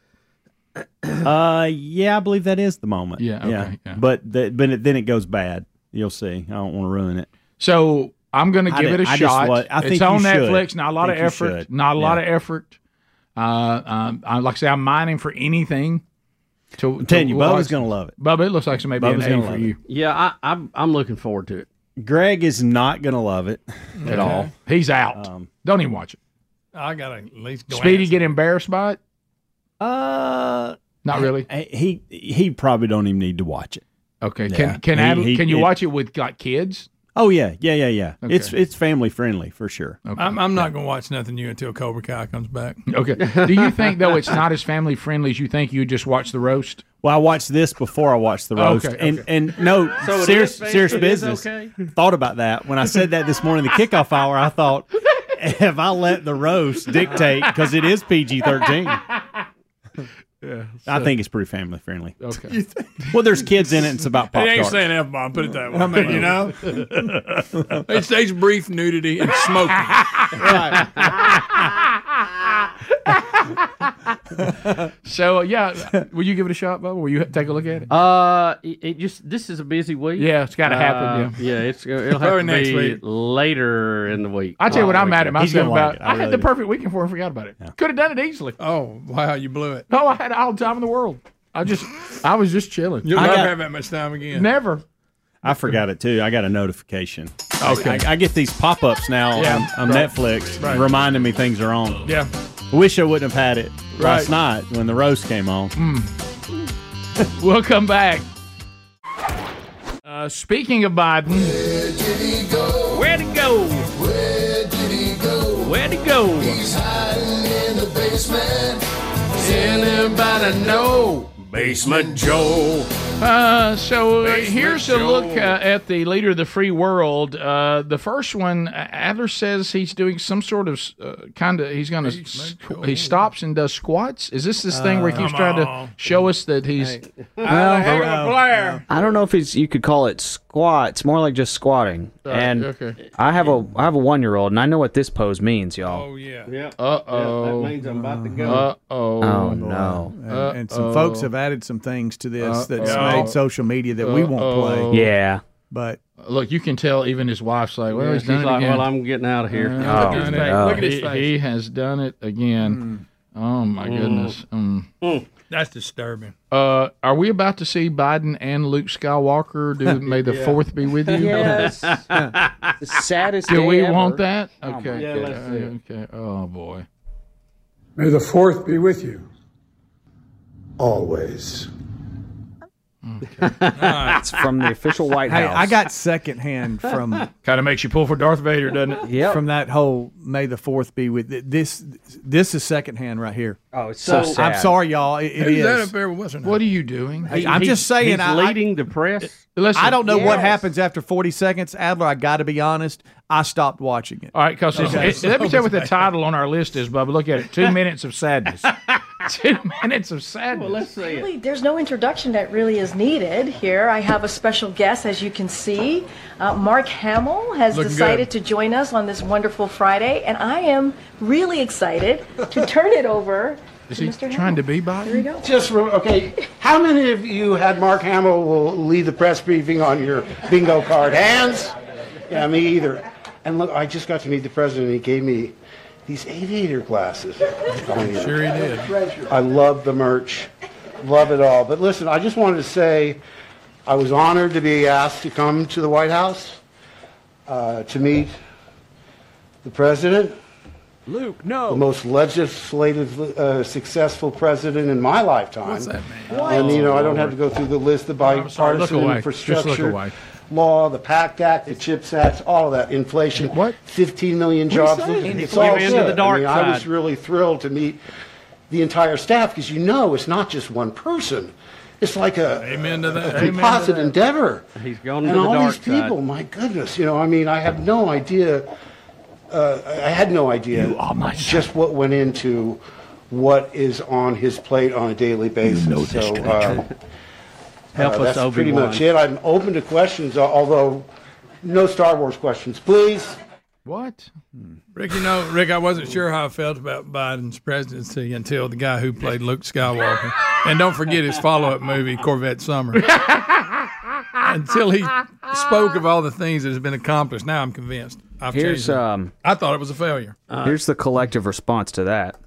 uh, yeah, I believe that is the moment. Yeah, okay, yeah. But the, but it, then it goes bad. You'll see. I don't want to ruin it. So I'm going to I give it a didn't- I just shot. wa- I it's think on you should. Netflix. Not a lot I of think you effort. should. Not a lot Yeah. of effort. Uh, um, I, like I say, I'm mining for anything. To, I'm telling you, Bubba's going to love it. Bubba, it looks like maybe Bubba's an A gonna for love you. it. Yeah, I, I'm I'm looking forward to it. Greg is not going to love it at all. He's out. Um, Don't even watch it. I gotta at least go. Speedy ask get embarrassed by it. Uh, Not really. He he probably don't even need to watch it. Okay. Yeah. Can can He- Ad- he- can you it- watch it with like kids? Oh yeah, yeah, yeah, yeah. Okay. It's it's family friendly for sure. Okay. I'm, I'm not going to watch nothing new until Cobra Kai comes back. Okay. Do you think though it's not as family friendly as you think? You just watch the roast. Well, I watched this before I watched the roast, Okay, and okay. and no So it serious is fam- serious it is business. okay? Thought about that when I said that this morning, the kickoff hour. I thought, have I let the roast dictate because it is P G thirteen? Yeah, I so- think it's pretty family friendly. Okay. Well, there's kids in it. And it's about pop It ain't tarts. saying F bomb. Put it that way. I mean, you know, it stays brief nudity and smoking. So yeah, will you give it a shot, Bubba? Will you take a look at it? Uh, it, it just this is a busy week. Yeah, it's gotta happen, Uh, yeah. yeah, it's it'll have Probably to next be week. later in the week. I tell you what, I'm mad at He's myself gonna like about. it. I, had really the do. perfect weekend for it and forgot about it. Could have done it easily. Oh wow, you blew it. Oh, I had all the time in the world. I just, I was just chilling. You'll I never got- have that much time again. Never. I forgot it too. I got a notification. Okay. I, I get these pop ups now Yeah, on, on right. Netflix Right. reminding me things are on. Yeah. Wish I wouldn't have had it last Right. night when the roast came on. We'll come back. Uh, speaking of Biden, where'd he go? Where did he go? Where'd he go? He's hiding in the basement. Anybody know? Basement Joe. Uh, so uh, Basement here's a Joe. look uh, at the leader of the free world. Uh, the first one, uh, Adler says he's doing some sort of uh, kind of. He's gonna. Squ- he stops and does squats. Is this this thing where he keeps Come trying on. to show us that he's? Well, Blair. I don't know if it's you could call it squats, more like just squatting. Right, and okay. I have a I have a one year old, and I know what this pose means, y'all. Oh yeah. Yeah. Uh Yeah, oh. that means I'm about to go. Uh oh. Oh no. And, and some folks have added some things to this that's Uh-oh. made social media that we won't Uh-oh. play. Yeah. But Look, you can tell even his wife's like, well, Yeah, he's she's done it like, again. well, I'm getting out of here. Uh, Oh, look at his face. no. Look at his face. He, he has done it again. Oh my goodness. Mm. That's disturbing. Uh, are we about to see Biden and Luke Skywalker do May the Fourth be with you? Yes. the saddest Do day we ever. want that? Oh, my Okay. Yeah, okay. let's see it. Okay. Oh boy. May the fourth be with you. Always. It's from the official White hey, House. I got secondhand from Kind of makes you pull for Darth Vader, doesn't it? Yep. from that whole May the Fourth be with this. This is secondhand right here. Oh, it's so, So, sad. I'm sorry, y'all. It, it Who's that is. up there? What's her name? What are you doing? Hey, I'm He's- just saying. He's I, leading the press. Listen, I, I don't know what Yes. happens after forty seconds, Adler. I got to be honest. I stopped watching it. All right, because Okay. let me tell you what the title on our list is, Bubba. Look at it. Two minutes of sadness. Two minutes of sadness. Well, let's see it. Really, there's no introduction that really is needed here. I have a special guest, as you can see. Uh, Mark Hamill has Looking decided good. to join us on this wonderful Friday, and I am really excited to turn it over Is to he Mister trying to Hamill. be Biden? Here we go. Just re- okay. How many of you had Mark Hamill will lead the press briefing on your bingo card? Hands? Yeah, me either. And look, I just got to meet the president. He gave me these aviator glasses. Sure he did. I love the merch, love it all. But listen, I just wanted to say I was honored to be asked to come to the White House uh, to meet the president. Luke, The no. most legislative, uh, successful president in my lifetime. What's that mean? And, you know, I don't have to go through the list, the I'm sorry, look bipartisan away. Just look infrastructure away. law, the PACT Act, the CHIPS Act, all of that, inflation. What? fifteen million jobs. saying? It's You all into good. the dark I mean, I was side. really thrilled to meet the entire staff because you know it's not just one person. It's like a, Amen to that. a Amen to composite that. endeavor. He's gone And to the all dark these people, side. my goodness, you know, I mean, I have no idea. Uh, I had no idea just what went into what is on his plate on a daily basis. know this so, country. um, Help uh, us, that's pretty Obi-Wan. much it. I'm open to questions, al- although no Star Wars questions, please. What? Rick, you know, Rick, I wasn't sure how I felt about Biden's presidency until the guy who played Luke Skywalker. And don't forget his follow-up movie, Corvette Summer. Until he spoke of all the things that has been accomplished. Now I'm convinced. I've Here's changed it. um. I thought it was a failure. Here's the collective response to that.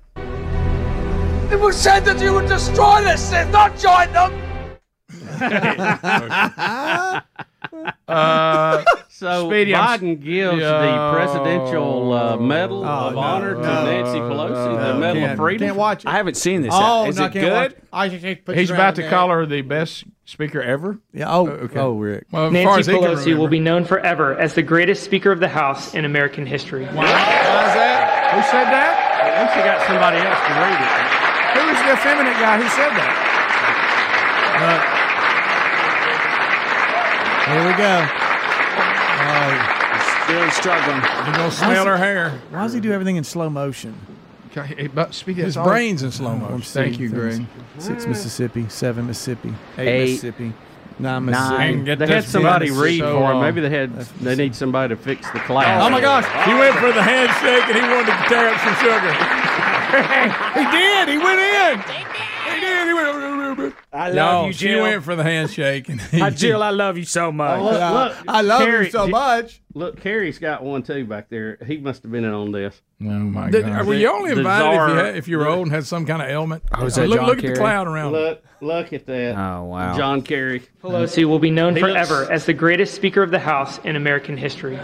It was said that you would destroy the Sith, not join them. Uh, so Speedy, I'm- Biden gives Yeah. the Presidential uh, Medal Oh, of no, Honor to no, Nancy Pelosi, no, the Medal can't- of Freedom. can't watch it. I haven't seen this. Oh, yet. Is no, I it can't good? watch it. I just can't put He's you about around to there. call her the best speaker ever. Yeah. Oh, Okay. oh, Rick. Well, as far as Nancy he can Pelosi remember. will be known forever as the greatest Speaker of the House in American history. Why is that? Who said that? At least you got somebody else to read it. Who was the effeminate guy who said that? Here we go. Oh, Still struggling. You're gonna smell her hair. why does he do everything in slow motion? Okay, hey, but Speedy, His that's all- brain's in slow motion. Thank you, Greg. Six Mississippi, seven Mississippi, eight, Eight. Mississippi, nine Nine. Mississippi. Get They this had somebody business read so, for him. uh, Maybe they had. They need somebody to fix the cloud. Oh my gosh! He went for the handshake and he wanted to tear up some sugar. He did. He went in. He did. He went. I love No, you, she Jill. went for the handshake. And he, Hi, Jill, I love you so much. Oh, look, look, I love Carrie- you so J- much. Look, Carrie's got one too back there. He must have been in on this. Oh my Did- God! were you only The invited if you, czar- had, if you were old and had some kind of ailment? Oh, is that look, John look at Kerry? the cloud around. Look, look at that. Oh, wow. John Kerry. Pelosi will be known He forever looks- as the greatest Speaker of the House in American history.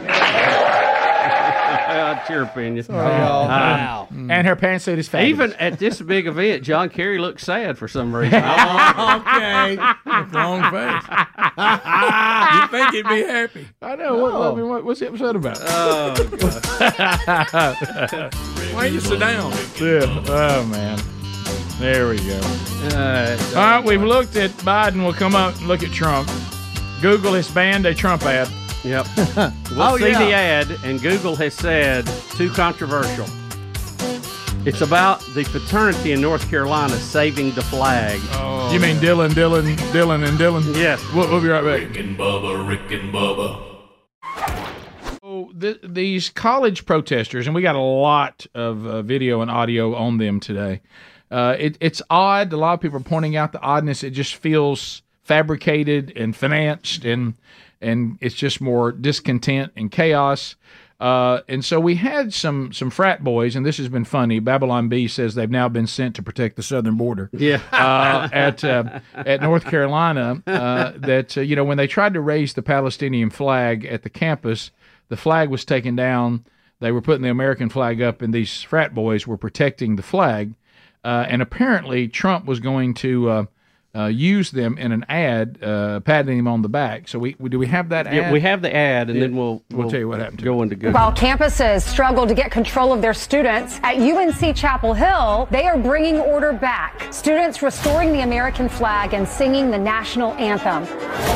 That's your opinion. Wow. And her pantsuit is fabulous. Even at this big event, John Kerry looks sad for some reason. Okay. With the long face. You think he'd be happy? I know. What, I mean, what, what's the episode about? Oh, God. Why don't you sit down? Yeah. Oh man. There we go. Uh, All right, we've looked at Biden. We'll come up and look at Trump. Google has banned a Trump ad. Yep. We'll Oh, see yeah. the ad, and Google has said too controversial. It's about the fraternity in North Carolina saving the flag. Oh, you mean Dylan, Dylan, Dylan, and Dylan? Yes. We'll, we'll be right back. Rick and Bubba, Rick and Bubba. So th- these college protesters, and we got a lot of uh, video and audio on them today. Uh, it, it's odd. A lot of people are pointing out the oddness. It just feels fabricated and financed, and and it's just more discontent and chaos. Uh, and so we had some some frat boys, and this has been funny. Babylon B says they've now been sent to protect the southern border. Yeah. uh, at uh, at North Carolina, uh, that uh, you know when they tried to raise the Palestinian flag at the campus, the flag was taken down. They were putting the American flag up, and these frat boys were protecting the flag. Uh, and apparently, Trump was going to uh, uh, use them in an ad, uh, patting him on the back. So we, we do we have that ad? Yeah, we have the ad, and Yeah. then we'll, We'll tell you what happened to go into Google. While campuses struggle to get control of their students, at U N C Chapel Hill, they are bringing order back. Students restoring the American flag and singing the national anthem.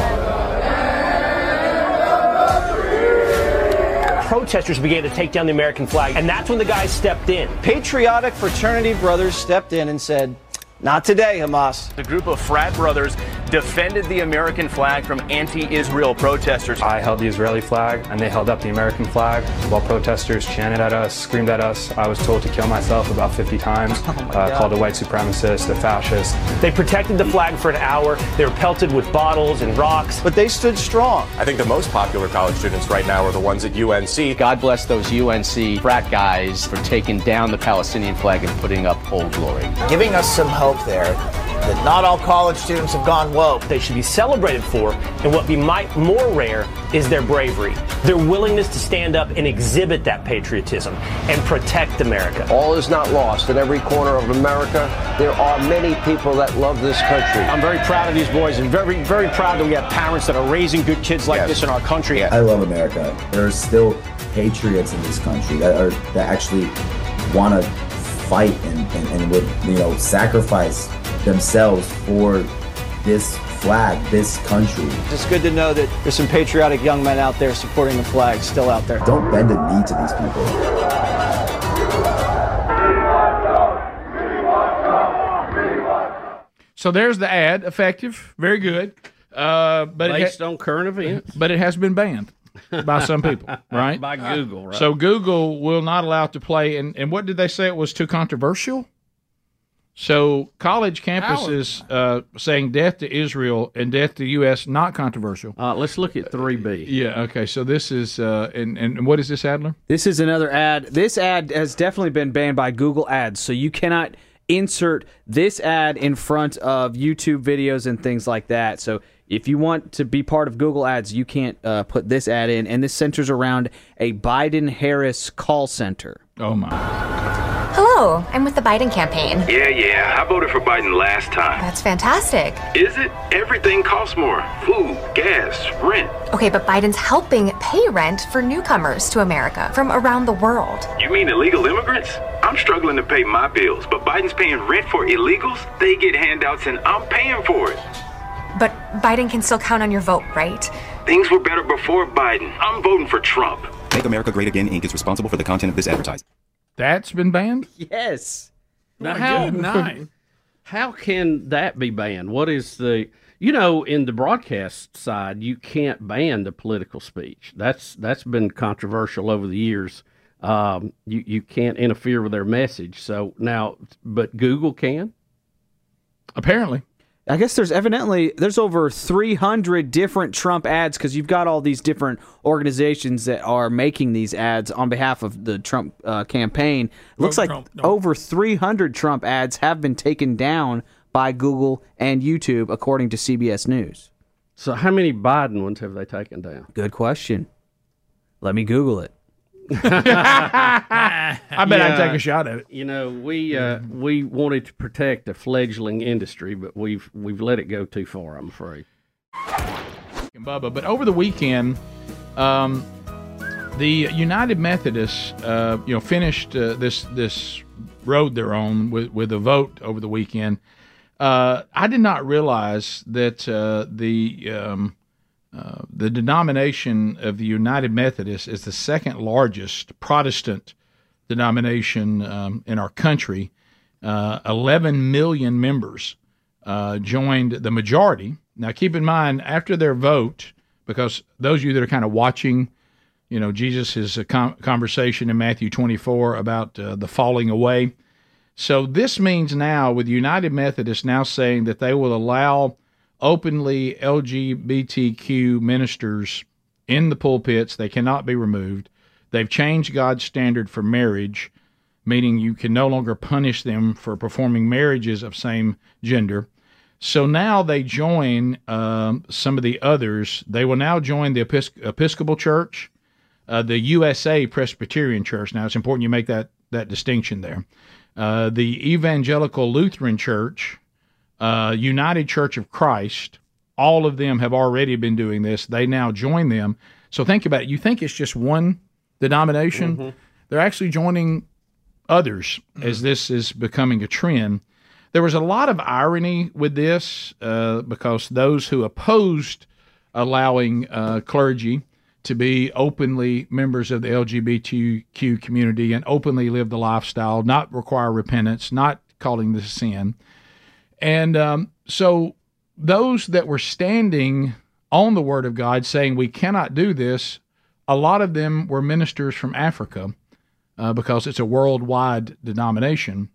Protesters began to take down the American flag, and that's when the guys stepped in. Patriotic fraternity brothers stepped in and said, "Not today, Hamas." The group of frat brothers defended the American flag from anti-Israel protesters. I held the Israeli flag, and they held up the American flag while protesters chanted at us, screamed at us. I was told to kill myself about fifty times, uh, called a white supremacist, a fascist. They protected the flag for an hour. They were pelted with bottles and rocks. But they stood strong. I think the most popular college students right now are the ones at U N C. God bless those U N C frat guys for taking down the Palestinian flag and putting up Old Glory. Giving us some hope there that not all college students have gone woke. They should be celebrated for, and what be might more rare is their bravery, their willingness to stand up and exhibit that patriotism and protect America. All is not lost. In every corner of America, there are many people that love this country. I'm very proud of these boys and very, very proud that we have parents that are raising good kids like Yes. this in our country. I love America. There are still patriots in this country that are that actually want to fight and, and, and would you know sacrifice themselves for this flag, this country. It's good to know that there's some patriotic young men out there supporting the flag still out there. Don't bend the knee to these people. So there's the ad, effective, very good. Uh, but Based it ha- on current events. But it has been banned by some people, right? By Google, right. So Google will not allow it to play. And, and what did they say? It was too controversial? So college campuses uh, saying death to Israel and death to U S not controversial. Uh, let's look at three B. Yeah, okay. So this is, uh, and, and what is this, Adler? This is another ad. This ad has definitely been banned by Google Ads, so you cannot insert this ad in front of YouTube videos and things like that. So If you want to be part of Google Ads, you can't uh, put this ad in, and this centers around a Biden-Harris call center. Oh, my. Hello, I'm with the Biden campaign. Yeah, yeah, I voted for Biden last time. That's fantastic. Is it? Everything costs more. Food, gas, rent. Okay, but Biden's helping pay rent for newcomers to America from around the world. You mean illegal immigrants? I'm struggling to pay my bills, but Biden's paying rent for illegals? They get handouts and I'm paying for it. But Biden can still count on your vote, right? Things were better before Biden. I'm voting for Trump. Make America Great Again, Incorporated is responsible for the content of this advertising. That's been banned? Yes. Now, My how, good night. how can that be banned? What is the, you know, in the broadcast side, you can't ban the political speech. That's That's been controversial over the years. Um, you, you can't interfere with their message. So now, but Google can? Apparently. I guess there's evidently, there's over three hundred different Trump ads because you've got all these different organizations that are making these ads on behalf of the Trump uh, campaign. Looks like Trump, no. over three hundred Trump ads have been taken down by Google and YouTube, according to C B S News. So how many Biden ones have they taken down? Good question. Let me Google it. I bet I'd take a shot at it. You know, we uh, we wanted to protect a fledgling industry, but we've we've let it go too far, I'm afraid. Bubba, but over the weekend, um, the United Methodists, uh, you know, finished uh, this this road they're on with with a vote over the weekend. Uh, I did not realize that uh, the um, Uh, the denomination of the United Methodists is the second largest Protestant denomination um, in our country. Uh, eleven million members uh, joined the majority. Now, keep in mind, after their vote, because those of you that are kind of watching, you know, Jesus' uh, com- conversation in Matthew twenty-four about uh, the falling away. So this means now, with United Methodists now saying that they will allow openly L G B T Q ministers in the pulpits. They cannot be removed. They've changed God's standard for marriage, meaning you can no longer punish them for performing marriages of same gender. So now they join um, some of the others. They will now join the Epis- Episcopal Church, uh, the U S A Presbyterian Church. Now, it's important you make that, that distinction there. Uh, the Evangelical Lutheran Church, Uh, United Church of Christ, all of them have already been doing this. They now join them. So think about it. You think it's just one denomination. Mm-hmm. They're actually joining others mm-hmm. as this is becoming a trend. There was a lot of irony with this uh, because those who opposed allowing uh, clergy to be openly members of the L G B T Q community and openly live the lifestyle, not require repentance, not calling this a sin. And um, so those that were standing on the Word of God saying we cannot do this, a lot of them were ministers from Africa uh, because it's a worldwide denomination.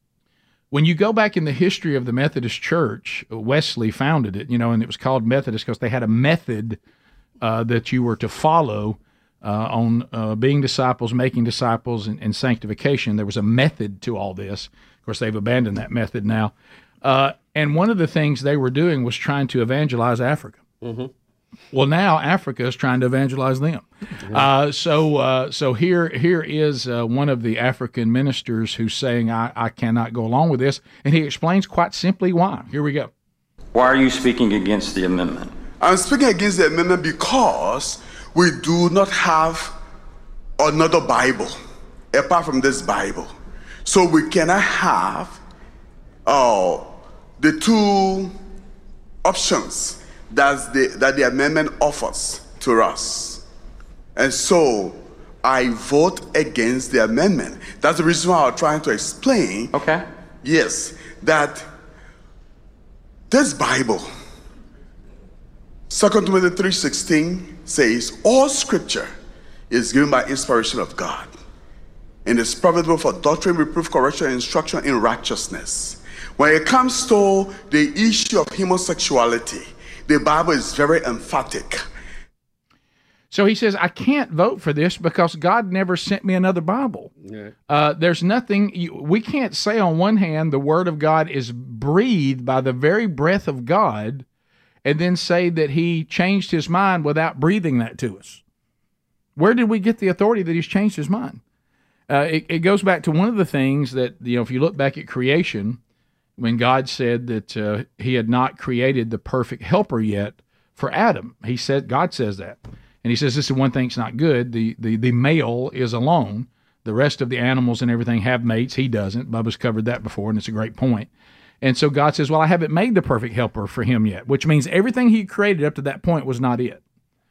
When you go back in the history of the Methodist Church, Wesley founded it, you know, and it was called Methodist because they had a method uh, that you were to follow uh, on uh, being disciples, making disciples, and, and sanctification. There was a method to all this. Of course, they've abandoned that method now. Uh, and one of the things they were doing was trying to evangelize Africa. Mm-hmm. Well, now Africa is trying to evangelize them. Mm-hmm. Uh, so, uh, so here, here is uh, one of the African ministers who's saying, I, "I cannot go along with this," and he explains quite simply why. Here we go. Why are you speaking against the amendment? I'm speaking against the amendment because we do not have another Bible apart from this Bible, so we cannot have uh, the two options that's the, that the amendment offers to us. And so I vote against the amendment. That's the reason why I'm trying to explain. Okay. Yes, that this Bible, Second Timothy three sixteen says, all scripture is given by inspiration of God and is profitable for doctrine, reproof, correction, and instruction in righteousness. When it comes to the issue of homosexuality, the Bible is very emphatic. So he says, I can't vote for this because God never sent me another Bible. Yeah. Uh, there's nothing, you, we can't say on one hand the Word of God is breathed by the very breath of God, and then say that he changed his mind without breathing that to us? Where did we get the authority that he's changed his mind? Uh, it, it goes back to one of the things that, you know, if you look back at creation, when God said that uh, he had not created the perfect helper yet for Adam. He said, God says that. And he says, this is one thing that's not good. The, the, the male is alone. The rest of the animals and everything have mates. He doesn't. Bubba's covered that before, and it's a great point. And so God says, well, I haven't made the perfect helper for him yet, which means everything he created up to that point was not it.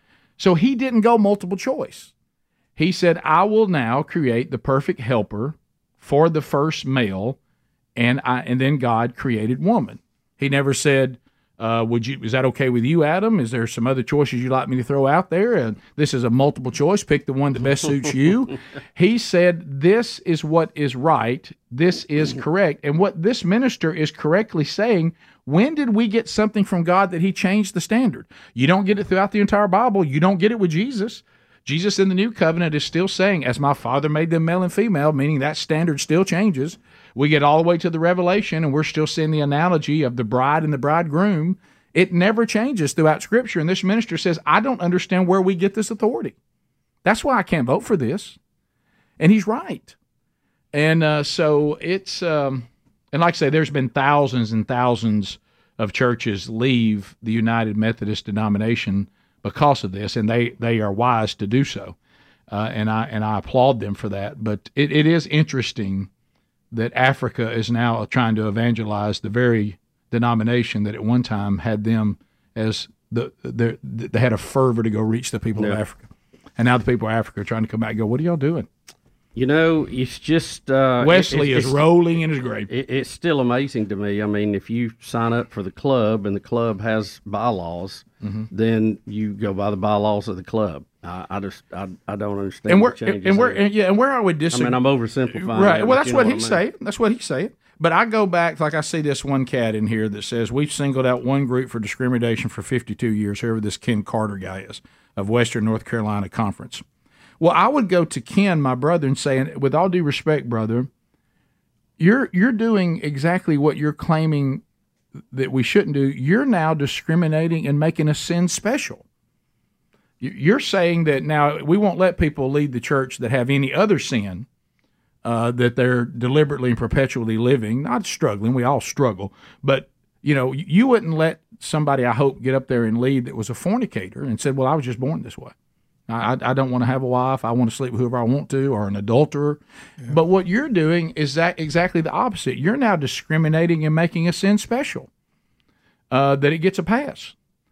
So he didn't go multiple choice. He said, I will now create the perfect helper for the first male, and I, and then God created woman. He never said, uh, "Would you? Is that okay with you, Adam? Is there some other choices you'd like me to throw out there? And this is a multiple choice. Pick the one that best suits you." He said, "This is what is right. This is correct." And what this minister is correctly saying, when did we get something from God that he changed the standard? You don't get it throughout the entire Bible. You don't get it with Jesus. Jesus in the New Covenant is still saying, as my Father made them male and female, meaning that standard still changes. We get all the way to the Revelation, and we're still seeing the analogy of the bride and the bridegroom. It never changes throughout Scripture. And this minister says, I don't understand where we get this authority. That's why I can't vote for this. And he's right. And uh, so it's, um, and like I say, there's been thousands and thousands of churches leave the United Methodist denomination because of this, and they, they are wise to do so, uh, and I and I applaud them for that. But it, it is interesting that Africa is now trying to evangelize the very denomination that at one time had them as the, the they had a fervor to go reach the people yeah. of Africa, and now the people of Africa are trying to come back and go, what are y'all doing? You know, it's just uh, Wesley it, is rolling in his grave. It, it's still amazing to me. I mean, if you sign up for the club and the club has bylaws, mm-hmm. then you go by the bylaws of the club. I, I just I, I don't understand. And where the changes and where there. and, yeah, and where I would disagree. I mean, I'm oversimplifying. Right. That, well, that's you know what, what he's I mean. saying. That's what he's saying. But I go back, like I see this one cat in here that says we've singled out one group for discrimination for fifty-two years. Whoever this Ken Carter guy is of Western North Carolina Conference. Well, I would go to Ken, my brother, and say, with all due respect, brother, you're you're doing exactly what you're claiming that we shouldn't do. You're now discriminating and making a sin special. You're saying that now we won't let people lead the church that have any other sin, uh, that they're deliberately and perpetually living, not struggling. We all struggle. But, you know, you wouldn't let somebody, I hope, get up there and lead that was a fornicator and said, well, I was just born this way. I, I don't want to have a wife. I want to sleep with whoever I want to, or an adulterer. Yeah. But what you're doing is that exactly the opposite. You're now discriminating and making a sin special, uh, that it gets a pass.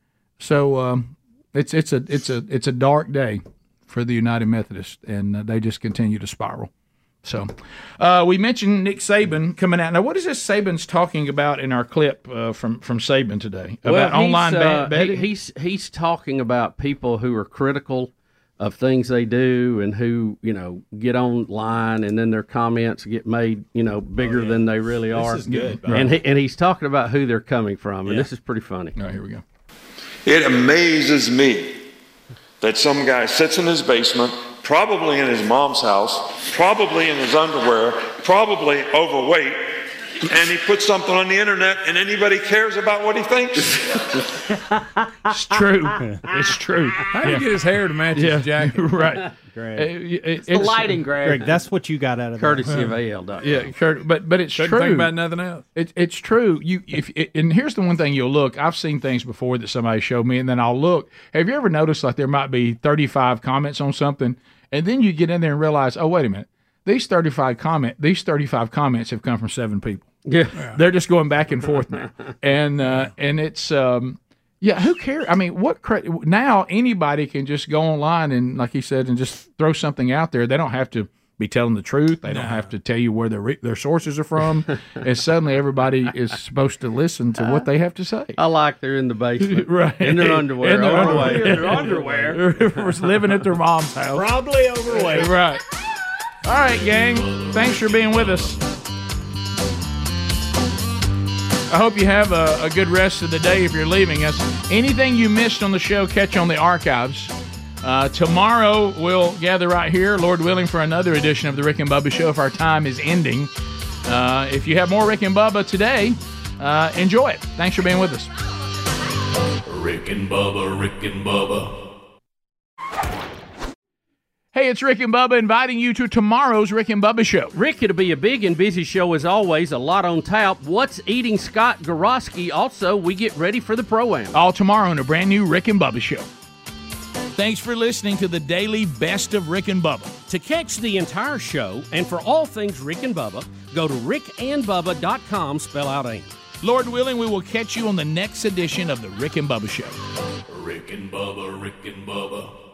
So um, it's it's a it's a it's a dark day for the United Methodists, and uh, they just continue to spiral. So uh, we mentioned Nick Saban coming out. Now, what is this Saban's talking about in our clip uh, from from Saban today about well, online uh, betting? He, he's he's talking about people who are critical of things they do and who, you know, get online and then their comments get made, you know, bigger oh, yeah. than they really this are. Is good, and he, and he's talking about who they're coming from, and yeah. this is pretty funny. All right, here we go. It amazes me that some guy sits in his basement, probably in his mom's house, probably in his underwear, probably overweight, and he puts something on the internet and anybody cares about what he thinks. It's true. It's true. How do you get his hair to match yeah. his jacket? Right. Greg. It, it, it's, it's the lighting, Greg. Greg, that's what you got out of Courtesy that. of A L dot com. Yeah, Kurt, but but it's Couldn't true. think about nothing else. It, it's true. You if it, and here's the one thing you'll look. I've seen things before that somebody showed me, and then I'll look. Have you ever noticed like there might be thirty-five comments on something, and then you get in there and realize, oh wait a minute, these thirty-five comment these thirty-five comments have come from seven people. Yeah, yeah. They're just going back and forth now, and uh, and it's. Um, Yeah, who cares? I mean, what cre- now anybody can just go online and, like he said, and just throw something out there. They don't have to be telling the truth. They no. don't have to tell you where their re- their sources are from. And suddenly everybody is supposed to listen to what they have to say. I like they're in the basement, right? In their underwear, in their overweight. underwear, in their underwear, was living at their mom's house, probably overweight. Right. All right, gang. Thanks for being with us. I hope you have a, a good rest of the day if you're leaving us. Anything you missed on the show, catch on the archives. Uh, tomorrow, we'll gather right here, Lord willing, for another edition of the Rick and Bubba Show if our time is ending. Uh, if you have more Rick and Bubba today, uh, enjoy it. Thanks for being with us. Rick and Bubba, Rick and Bubba. Hey, it's Rick and Bubba inviting you to tomorrow's Rick and Bubba show. Rick, it'll be a big and busy show as always, a lot on tap. What's eating Scott Gorosky? Also, we get ready for the Pro-Am. All tomorrow on a brand new Rick and Bubba show. Thanks for listening to the daily best of Rick and Bubba. To catch the entire show and for all things Rick and Bubba, go to rick and bubba dot com, spell out AIM. Lord willing, we will catch you on the next edition of the Rick and Bubba show. Rick and Bubba, Rick and Bubba.